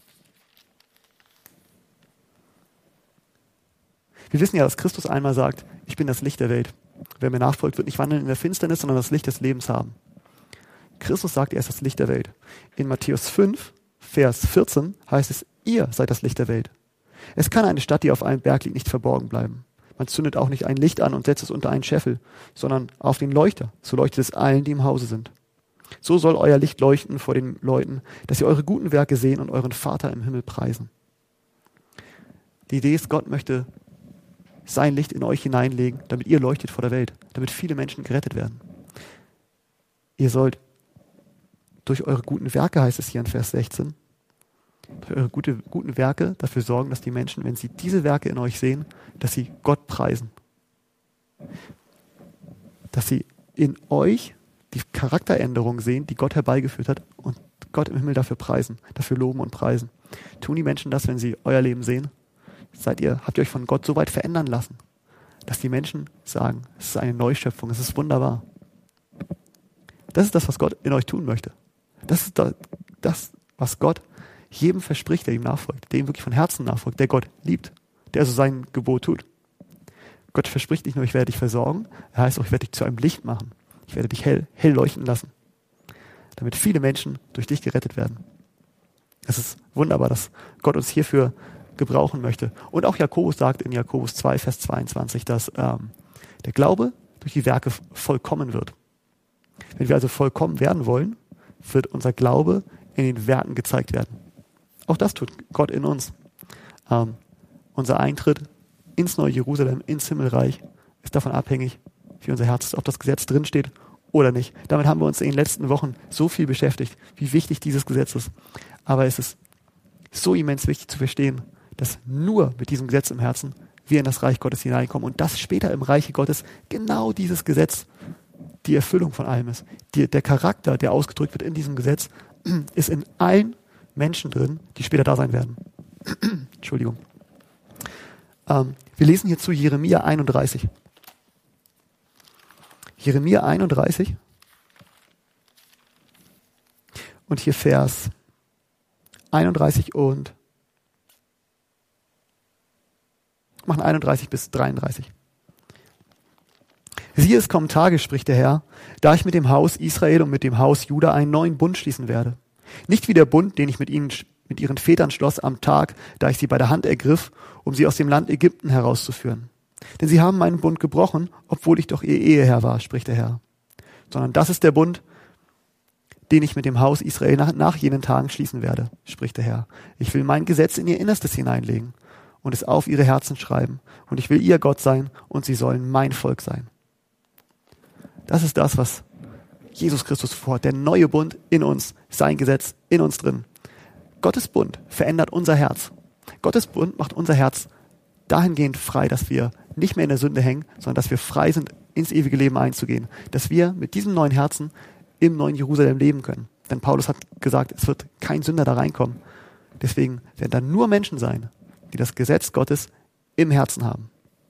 Wir wissen ja, dass Christus einmal sagt, ich bin das Licht der Welt. Wer mir nachfolgt, wird nicht wandeln in der Finsternis, sondern das Licht des Lebens haben. Christus sagt, er ist das Licht der Welt. In Matthäus 5, Vers 14 heißt es, ihr seid das Licht der Welt. Es kann eine Stadt, die auf einem Berg liegt, nicht verborgen bleiben. Man zündet auch nicht ein Licht an und setzt es unter einen Scheffel, sondern auf den Leuchter. So leuchtet es allen, die im Hause sind. So soll euer Licht leuchten vor den Leuten, dass sie eure guten Werke sehen und euren Vater im Himmel preisen. Die Idee ist, Gott möchte sein Licht in euch hineinlegen, damit ihr leuchtet vor der Welt, damit viele Menschen gerettet werden. Ihr sollt durch eure guten Werke, heißt es hier in Vers 16, durch eure guten Werke dafür sorgen, dass die Menschen, wenn sie diese Werke in euch sehen, dass sie Gott preisen. Dass sie in euch die Charakteränderung sehen, die Gott herbeigeführt hat und Gott im Himmel dafür preisen, dafür loben und preisen. Tun die Menschen das, wenn sie euer Leben sehen? Habt ihr euch von Gott so weit verändern lassen, dass die Menschen sagen, es ist eine Neuschöpfung, es ist wunderbar. Das ist das, was Gott in euch tun möchte. Das ist das, was Gott jedem verspricht, der ihm nachfolgt, der ihm wirklich von Herzen nachfolgt, der Gott liebt, der also sein Gebot tut. Gott verspricht nicht nur, ich werde dich versorgen, er heißt auch, ich werde dich zu einem Licht machen. Ich werde dich hell leuchten lassen, damit viele Menschen durch dich gerettet werden. Es ist wunderbar, dass Gott uns hierfür gebrauchen möchte. Und auch Jakobus sagt in Jakobus 2, Vers 22, dass der Glaube durch die Werke vollkommen wird. Wenn wir also vollkommen werden wollen, wird unser Glaube in den Werken gezeigt werden. Auch das tut Gott in uns. Unser Eintritt ins neue Jerusalem, ins Himmelreich, ist davon abhängig, wie unser Herz ist, ob das Gesetz drinsteht oder nicht. Damit haben wir uns in den letzten Wochen so viel beschäftigt, wie wichtig dieses Gesetz ist. Aber es ist so immens wichtig zu verstehen, dass nur mit diesem Gesetz im Herzen wir in das Reich Gottes hineinkommen und dass später im Reich Gottes genau dieses Gesetz die Erfüllung von allem ist. Der Charakter, der ausgedrückt wird in diesem Gesetz, ist in allen Menschen drin, die später da sein werden. Entschuldigung. Wir lesen hierzu Jeremia 31. Jeremia 31 und hier Vers 31 und machen 31 bis 33. Siehe, es kommen Tage, spricht der Herr, da ich mit dem Haus Israel und mit dem Haus Juda einen neuen Bund schließen werde. Nicht wie der Bund, den ich mit ihren Vätern schloss am Tag, da ich sie bei der Hand ergriff, um sie aus dem Land Ägypten herauszuführen. Denn sie haben meinen Bund gebrochen, obwohl ich doch ihr Eheherr war, spricht der Herr. Sondern das ist der Bund, den ich mit dem Haus Israel nach jenen Tagen schließen werde, spricht der Herr. Ich will mein Gesetz in ihr Innerstes hineinlegen und es auf ihre Herzen schreiben. Und ich will ihr Gott sein und sie sollen mein Volk sein. Das ist das, was Jesus Christus vorhat. Der neue Bund in uns, sein Gesetz in uns drin. Gottes Bund verändert unser Herz. Gottes Bund macht unser Herz dahingehend frei, dass wir nicht mehr in der Sünde hängen, sondern dass wir frei sind, ins ewige Leben einzugehen. Dass wir mit diesem neuen Herzen im neuen Jerusalem leben können. Denn Paulus hat gesagt, es wird kein Sünder da reinkommen. Deswegen werden da nur Menschen sein, die das Gesetz Gottes im Herzen haben.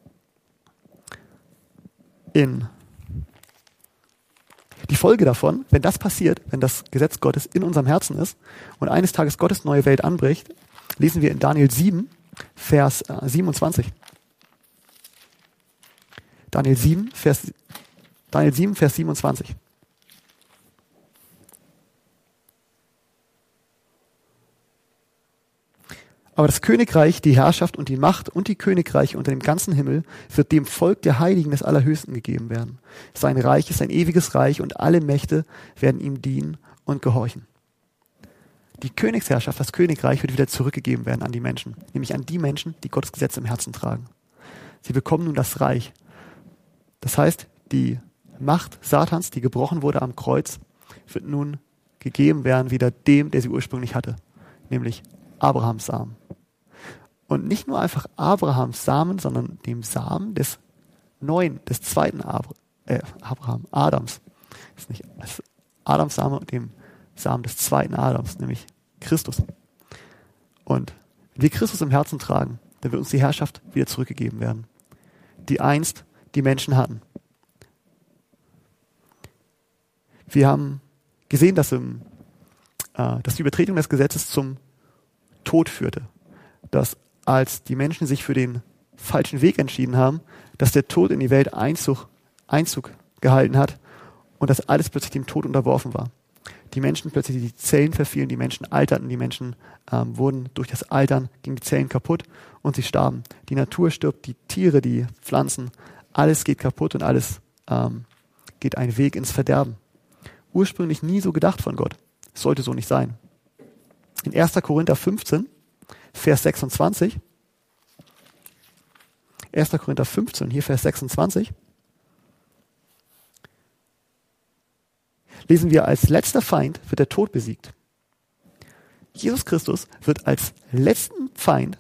Die Folge davon, wenn das passiert, wenn das Gesetz Gottes in unserem Herzen ist und eines Tages Gottes neue Welt anbricht, lesen wir in Daniel 7, Vers 27. Daniel 7, Vers 27. Aber das Königreich, die Herrschaft und die Macht und die Königreiche unter dem ganzen Himmel wird dem Volk der Heiligen des Allerhöchsten gegeben werden. Sein Reich ist ein ewiges Reich und alle Mächte werden ihm dienen und gehorchen. Die Königsherrschaft, das Königreich wird wieder zurückgegeben werden an die Menschen, nämlich an die Menschen, die Gottes Gesetz im Herzen tragen. Sie bekommen nun das Reich. Das heißt, die Macht Satans, die gebrochen wurde am Kreuz, wird nun gegeben werden wieder dem, der sie ursprünglich hatte, nämlich Abrahams Samen. Und nicht nur einfach Abrahams Samen, sondern dem Samen des zweiten Adams. Das ist nicht Adams Same und dem Samen des zweiten Adams, nämlich Christus. Und wenn wir Christus im Herzen tragen, dann wird uns die Herrschaft wieder zurückgegeben werden, die einst die Menschen hatten. Wir haben gesehen, dass die Übertretung des Gesetzes zum Tod führte. Dass als die Menschen sich für den falschen Weg entschieden haben, dass der Tod in die Welt Einzug gehalten hat und dass alles plötzlich dem Tod unterworfen war. Die Menschen plötzlich, die Zellen verfielen, die Menschen alterten, die Menschen wurden durch das Altern, gingen die Zellen kaputt und sie starben. Die Natur stirbt, die Tiere, die Pflanzen, alles geht kaputt und alles geht einen Weg ins Verderben. Ursprünglich nie so gedacht von Gott. Es sollte so nicht sein. In 1. Korinther 15, Vers 26. 1. Korinther 15, hier Vers 26. Lesen wir, als letzter Feind wird der Tod besiegt. Jesus Christus wird als letzten Feind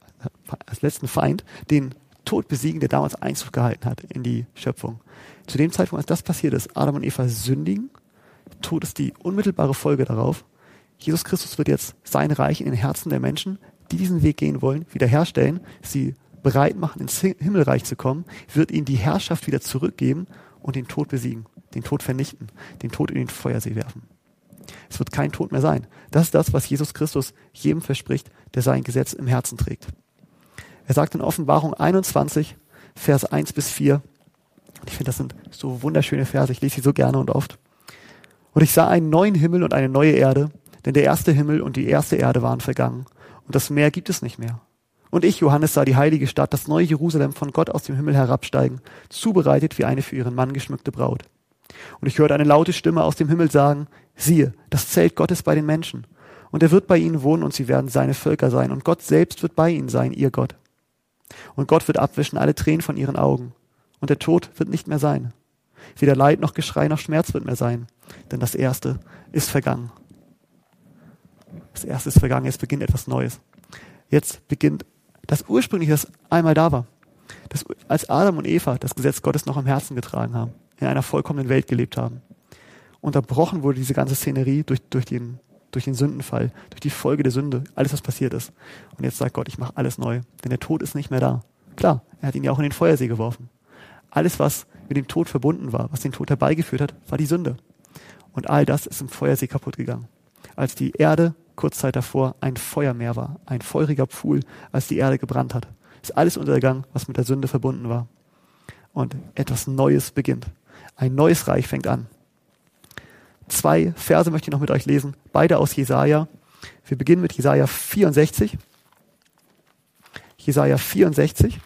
den Tod besiegen, der damals Einzug gehalten hat in die Schöpfung. Zu dem Zeitpunkt, als das passiert ist, Adam und Eva sündigen, Tod ist die unmittelbare Folge darauf. Jesus Christus wird jetzt sein Reich in den Herzen der Menschen, die diesen Weg gehen wollen, wiederherstellen, sie bereit machen, ins Himmelreich zu kommen, wird ihnen die Herrschaft wieder zurückgeben und den Tod besiegen, den Tod vernichten, den Tod in den Feuersee werfen. Es wird kein Tod mehr sein. Das ist das, was Jesus Christus jedem verspricht, der sein Gesetz im Herzen trägt. Er sagt in Offenbarung 21, Vers 1 bis 4, ich finde, das sind so wunderschöne Verse, ich lese sie so gerne und oft. Und ich sah einen neuen Himmel und eine neue Erde, denn der erste Himmel und die erste Erde waren vergangen und das Meer gibt es nicht mehr. Und ich, Johannes, sah die heilige Stadt, das neue Jerusalem von Gott aus dem Himmel herabsteigen, zubereitet wie eine für ihren Mann geschmückte Braut. Und ich hörte eine laute Stimme aus dem Himmel sagen, siehe, das Zelt Gottes bei den Menschen. Und er wird bei ihnen wohnen und sie werden seine Völker sein. Und Gott selbst wird bei ihnen sein, ihr Gott. Und Gott wird abwischen alle Tränen von ihren Augen. Und der Tod wird nicht mehr sein. Weder Leid noch Geschrei noch Schmerz wird mehr sein. Denn das Erste ist vergangen. Das Erste ist vergangen, jetzt beginnt etwas Neues. Jetzt beginnt das Ursprüngliche, das einmal da war. Das, als Adam und Eva das Gesetz Gottes noch im Herzen getragen haben, in einer vollkommenen Welt gelebt haben. Unterbrochen wurde diese ganze Szenerie durch den Sündenfall, durch die Folge der Sünde, alles was passiert ist. Und jetzt sagt Gott, ich mache alles neu, denn der Tod ist nicht mehr da. Klar, er hat ihn ja auch in den Feuersee geworfen. Alles, was mit dem Tod verbunden war, was den Tod herbeigeführt hat, war die Sünde. Und all das ist im Feuersee kaputt gegangen. Als die Erde kurz Zeit davor ein Feuermeer war, ein feuriger Pfuhl, als die Erde gebrannt hat, ist alles untergegangen, was mit der Sünde verbunden war. Und etwas Neues beginnt. Ein neues Reich fängt an. 2 Verse möchte ich noch mit euch lesen, beide aus Jesaja. Wir beginnen mit Jesaja 64. Jesaja 64.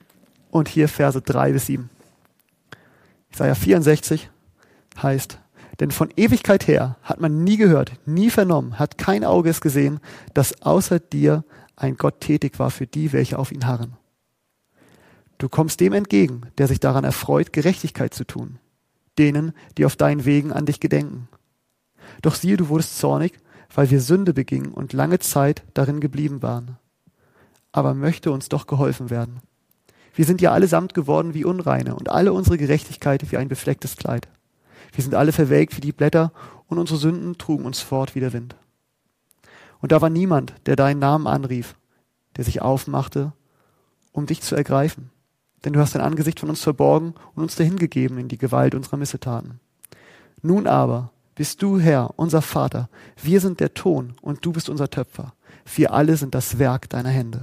Und hier Verse 3 bis 7. Jesaja 64 heißt, Denn von Ewigkeit her hat man nie gehört, nie vernommen, hat kein Auge es gesehen, dass außer dir ein Gott tätig war für die, welche auf ihn harren. Du kommst dem entgegen, der sich daran erfreut, Gerechtigkeit zu tun, denen, die auf deinen Wegen an dich gedenken. Doch siehe, du wurdest zornig, weil wir Sünde begingen und lange Zeit darin geblieben waren. Aber möchte uns doch geholfen werden. Wir sind ja allesamt geworden wie Unreine und alle unsere Gerechtigkeit wie ein beflecktes Kleid. Wir sind alle verwelkt wie die Blätter und unsere Sünden trugen uns fort wie der Wind. Und da war niemand, der deinen Namen anrief, der sich aufmachte, um dich zu ergreifen. Denn du hast dein Angesicht von uns verborgen und uns dahingegeben in die Gewalt unserer Missetaten. Nun aber bist du, Herr, unser Vater. Wir sind der Ton und du bist unser Töpfer. Wir alle sind das Werk deiner Hände.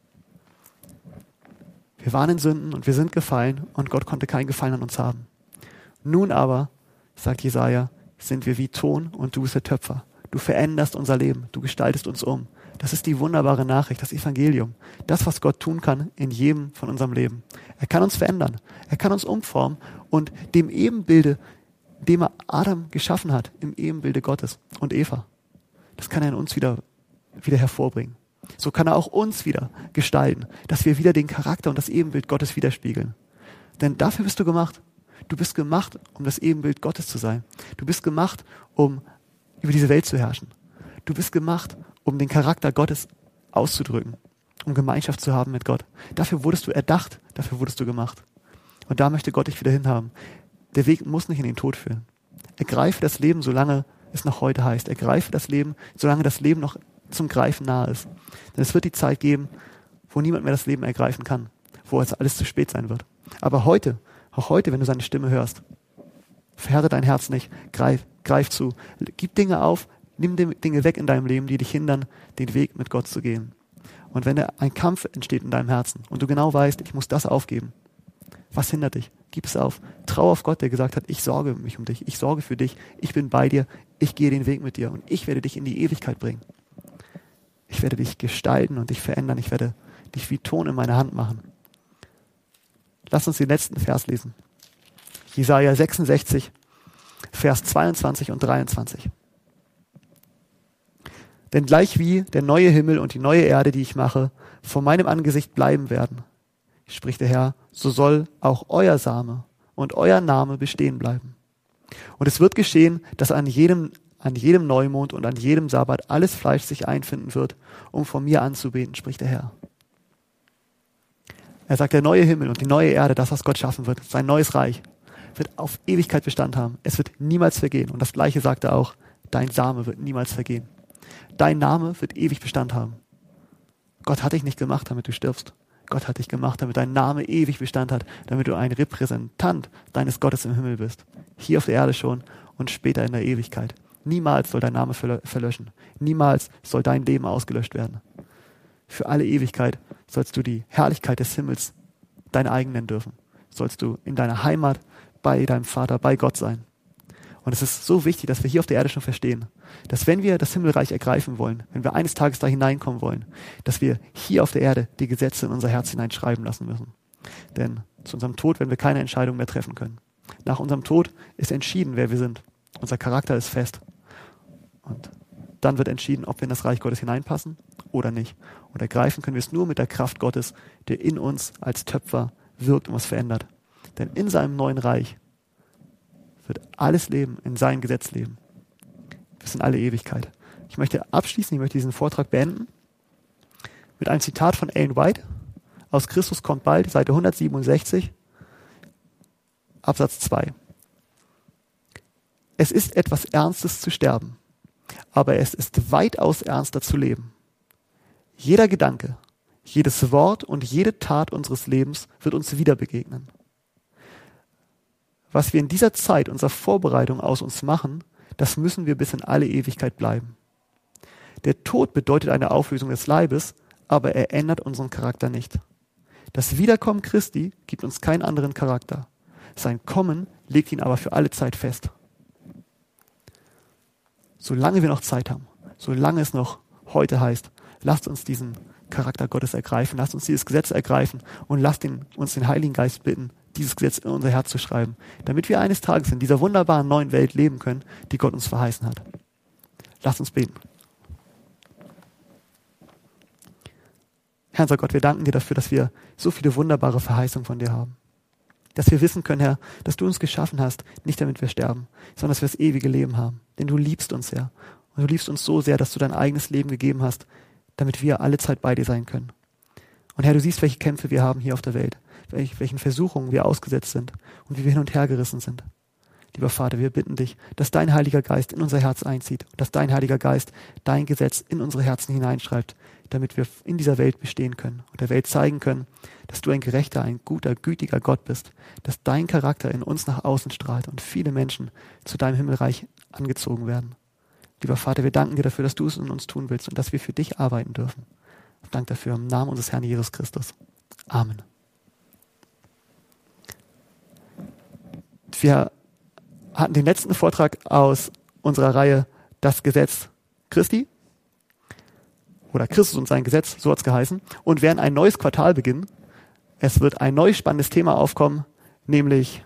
Wir waren in Sünden und wir sind gefallen und Gott konnte keinen Gefallen an uns haben. Nun aber, sagt Jesaja, sind wir wie Ton und du bist der Töpfer. Du veränderst unser Leben, du gestaltest uns um. Das ist die wunderbare Nachricht, das Evangelium. Das, was Gott tun kann in jedem von unserem Leben. Er kann uns verändern, er kann uns umformen und dem Ebenbilde, dem er Adam geschaffen hat, im Ebenbilde Gottes und Eva, das kann er in uns wieder hervorbringen. So kann er auch uns wieder gestalten, dass wir wieder den Charakter und das Ebenbild Gottes widerspiegeln. Denn dafür bist du gemacht. Du bist gemacht, um das Ebenbild Gottes zu sein. Du bist gemacht, um über diese Welt zu herrschen. Du bist gemacht, um den Charakter Gottes auszudrücken, um Gemeinschaft zu haben mit Gott. Dafür wurdest du erdacht, dafür wurdest du gemacht. Und da möchte Gott dich wieder hinhaben. Der Weg muss nicht in den Tod führen. Ergreife das Leben, solange es noch heute heißt. Ergreife das Leben, solange das Leben noch zum Greifen nahe ist. Denn es wird die Zeit geben, wo niemand mehr das Leben ergreifen kann, wo es alles zu spät sein wird. Aber heute, auch heute, wenn du seine Stimme hörst, verhärte dein Herz nicht, greif zu, gib Dinge auf, nimm Dinge weg in deinem Leben, die dich hindern, den Weg mit Gott zu gehen. Und wenn ein Kampf entsteht in deinem Herzen und du genau weißt, ich muss das aufgeben, was hindert dich? Gib es auf. Trau auf Gott, der gesagt hat, ich sorge mich um dich, ich sorge für dich, ich bin bei dir, ich gehe den Weg mit dir und ich werde dich in die Ewigkeit bringen. Ich werde dich gestalten und dich verändern, ich werde dich wie Ton in meiner Hand machen. Lass uns den letzten Vers lesen. Jesaja 66, Vers 22 und 23. Denn gleich wie der neue Himmel und die neue Erde, die ich mache, vor meinem Angesicht bleiben werden, spricht der Herr, so soll auch euer Same und euer Name bestehen bleiben. Und es wird geschehen, dass an jedem Neumond und an jedem Sabbat alles Fleisch sich einfinden wird, um vor mir anzubeten, spricht der Herr. Er sagt, der neue Himmel und die neue Erde, das, was Gott schaffen wird, sein neues Reich, wird auf Ewigkeit Bestand haben. Es wird niemals vergehen. Und das Gleiche sagt er auch, dein Same wird niemals vergehen. Dein Name wird ewig Bestand haben. Gott hat dich nicht gemacht, damit du stirbst. Gott hat dich gemacht, damit dein Name ewig Bestand hat, damit du ein Repräsentant deines Gottes im Himmel bist. Hier auf der Erde schon und später in der Ewigkeit. Niemals soll dein Name verlöschen. Niemals soll dein Leben ausgelöscht werden. Für alle Ewigkeit sollst du die Herrlichkeit des Himmels dein eigen nennen dürfen. Sollst du in deiner Heimat bei deinem Vater, bei Gott sein. Und es ist so wichtig, dass wir hier auf der Erde schon verstehen, dass wenn wir das Himmelreich ergreifen wollen, wenn wir eines Tages da hineinkommen wollen, dass wir hier auf der Erde die Gesetze in unser Herz hineinschreiben lassen müssen. Denn zu unserem Tod werden wir keine Entscheidung mehr treffen können. Nach unserem Tod ist entschieden, wer wir sind. Unser Charakter ist fest. Und dann wird entschieden, ob wir in das Reich Gottes hineinpassen oder nicht. Und ergreifen können wir es nur mit der Kraft Gottes, der in uns als Töpfer wirkt und was verändert. Denn in seinem neuen Reich wird alles leben, in sein Gesetz leben. Bis in alle Ewigkeit. Ich möchte abschließen, ich möchte diesen Vortrag beenden mit einem Zitat von Ellen White aus Christus kommt bald, Seite 167, Absatz 2. Es ist etwas Ernstes zu sterben, aber es ist weitaus ernster zu leben. Jeder Gedanke, jedes Wort und jede Tat unseres Lebens wird uns wieder begegnen. Was wir in dieser Zeit unserer Vorbereitung aus uns machen, das müssen wir bis in alle Ewigkeit bleiben. Der Tod bedeutet eine Auflösung des Leibes, aber er ändert unseren Charakter nicht. Das Wiederkommen Christi gibt uns keinen anderen Charakter. Sein Kommen legt ihn aber für alle Zeit fest. Solange wir noch Zeit haben, solange es noch heute heißt, lasst uns diesen Charakter Gottes ergreifen, lasst uns dieses Gesetz ergreifen und lasst uns den Heiligen Geist bitten, dieses Gesetz in unser Herz zu schreiben, damit wir eines Tages in dieser wunderbaren neuen Welt leben können, die Gott uns verheißen hat. Lasst uns beten. Herr, unser Gott, wir danken dir dafür, dass wir so viele wunderbare Verheißungen von dir haben. Dass wir wissen können, Herr, dass du uns geschaffen hast, nicht damit wir sterben, sondern dass wir das ewige Leben haben. Denn du liebst uns, Herr. Und du liebst uns so sehr, dass du dein eigenes Leben gegeben hast, damit wir alle Zeit bei dir sein können. Und Herr, du siehst, welche Kämpfe wir haben hier auf der Welt, welchen Versuchungen wir ausgesetzt sind und wie wir hin und her gerissen sind. Lieber Vater, wir bitten dich, dass dein Heiliger Geist in unser Herz einzieht und dass dein Heiliger Geist dein Gesetz in unsere Herzen hineinschreibt, damit wir in dieser Welt bestehen können und der Welt zeigen können, dass du ein gerechter, ein guter, gütiger Gott bist, dass dein Charakter in uns nach außen strahlt und viele Menschen zu deinem Himmelreich angezogen werden. Lieber Vater, wir danken dir dafür, dass du es in uns tun willst und dass wir für dich arbeiten dürfen. Dank dafür im Namen unseres Herrn Jesus Christus. Amen. Wir hatten den letzten Vortrag aus unserer Reihe Das Gesetz Christi oder Christus und sein Gesetz, so hat es geheißen, und werden ein neues Quartal beginnen. Es wird ein neues spannendes Thema aufkommen, nämlich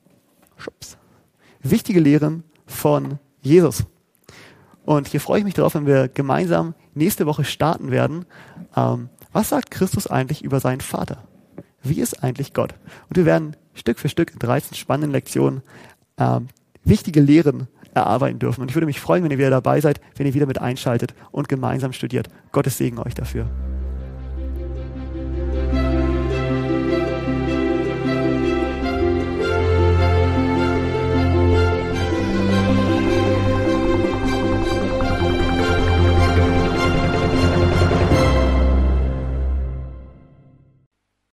wichtige Lehren von Jesus. Und hier freue ich mich darauf, wenn wir gemeinsam nächste Woche starten werden. Was sagt Christus eigentlich über seinen Vater? Wie ist eigentlich Gott? Und wir werden Stück für Stück in 13 spannenden Lektionen wichtige Lehren erarbeiten dürfen. Und ich würde mich freuen, wenn ihr wieder dabei seid, wenn ihr wieder mit einschaltet und gemeinsam studiert. Gottes Segen euch dafür.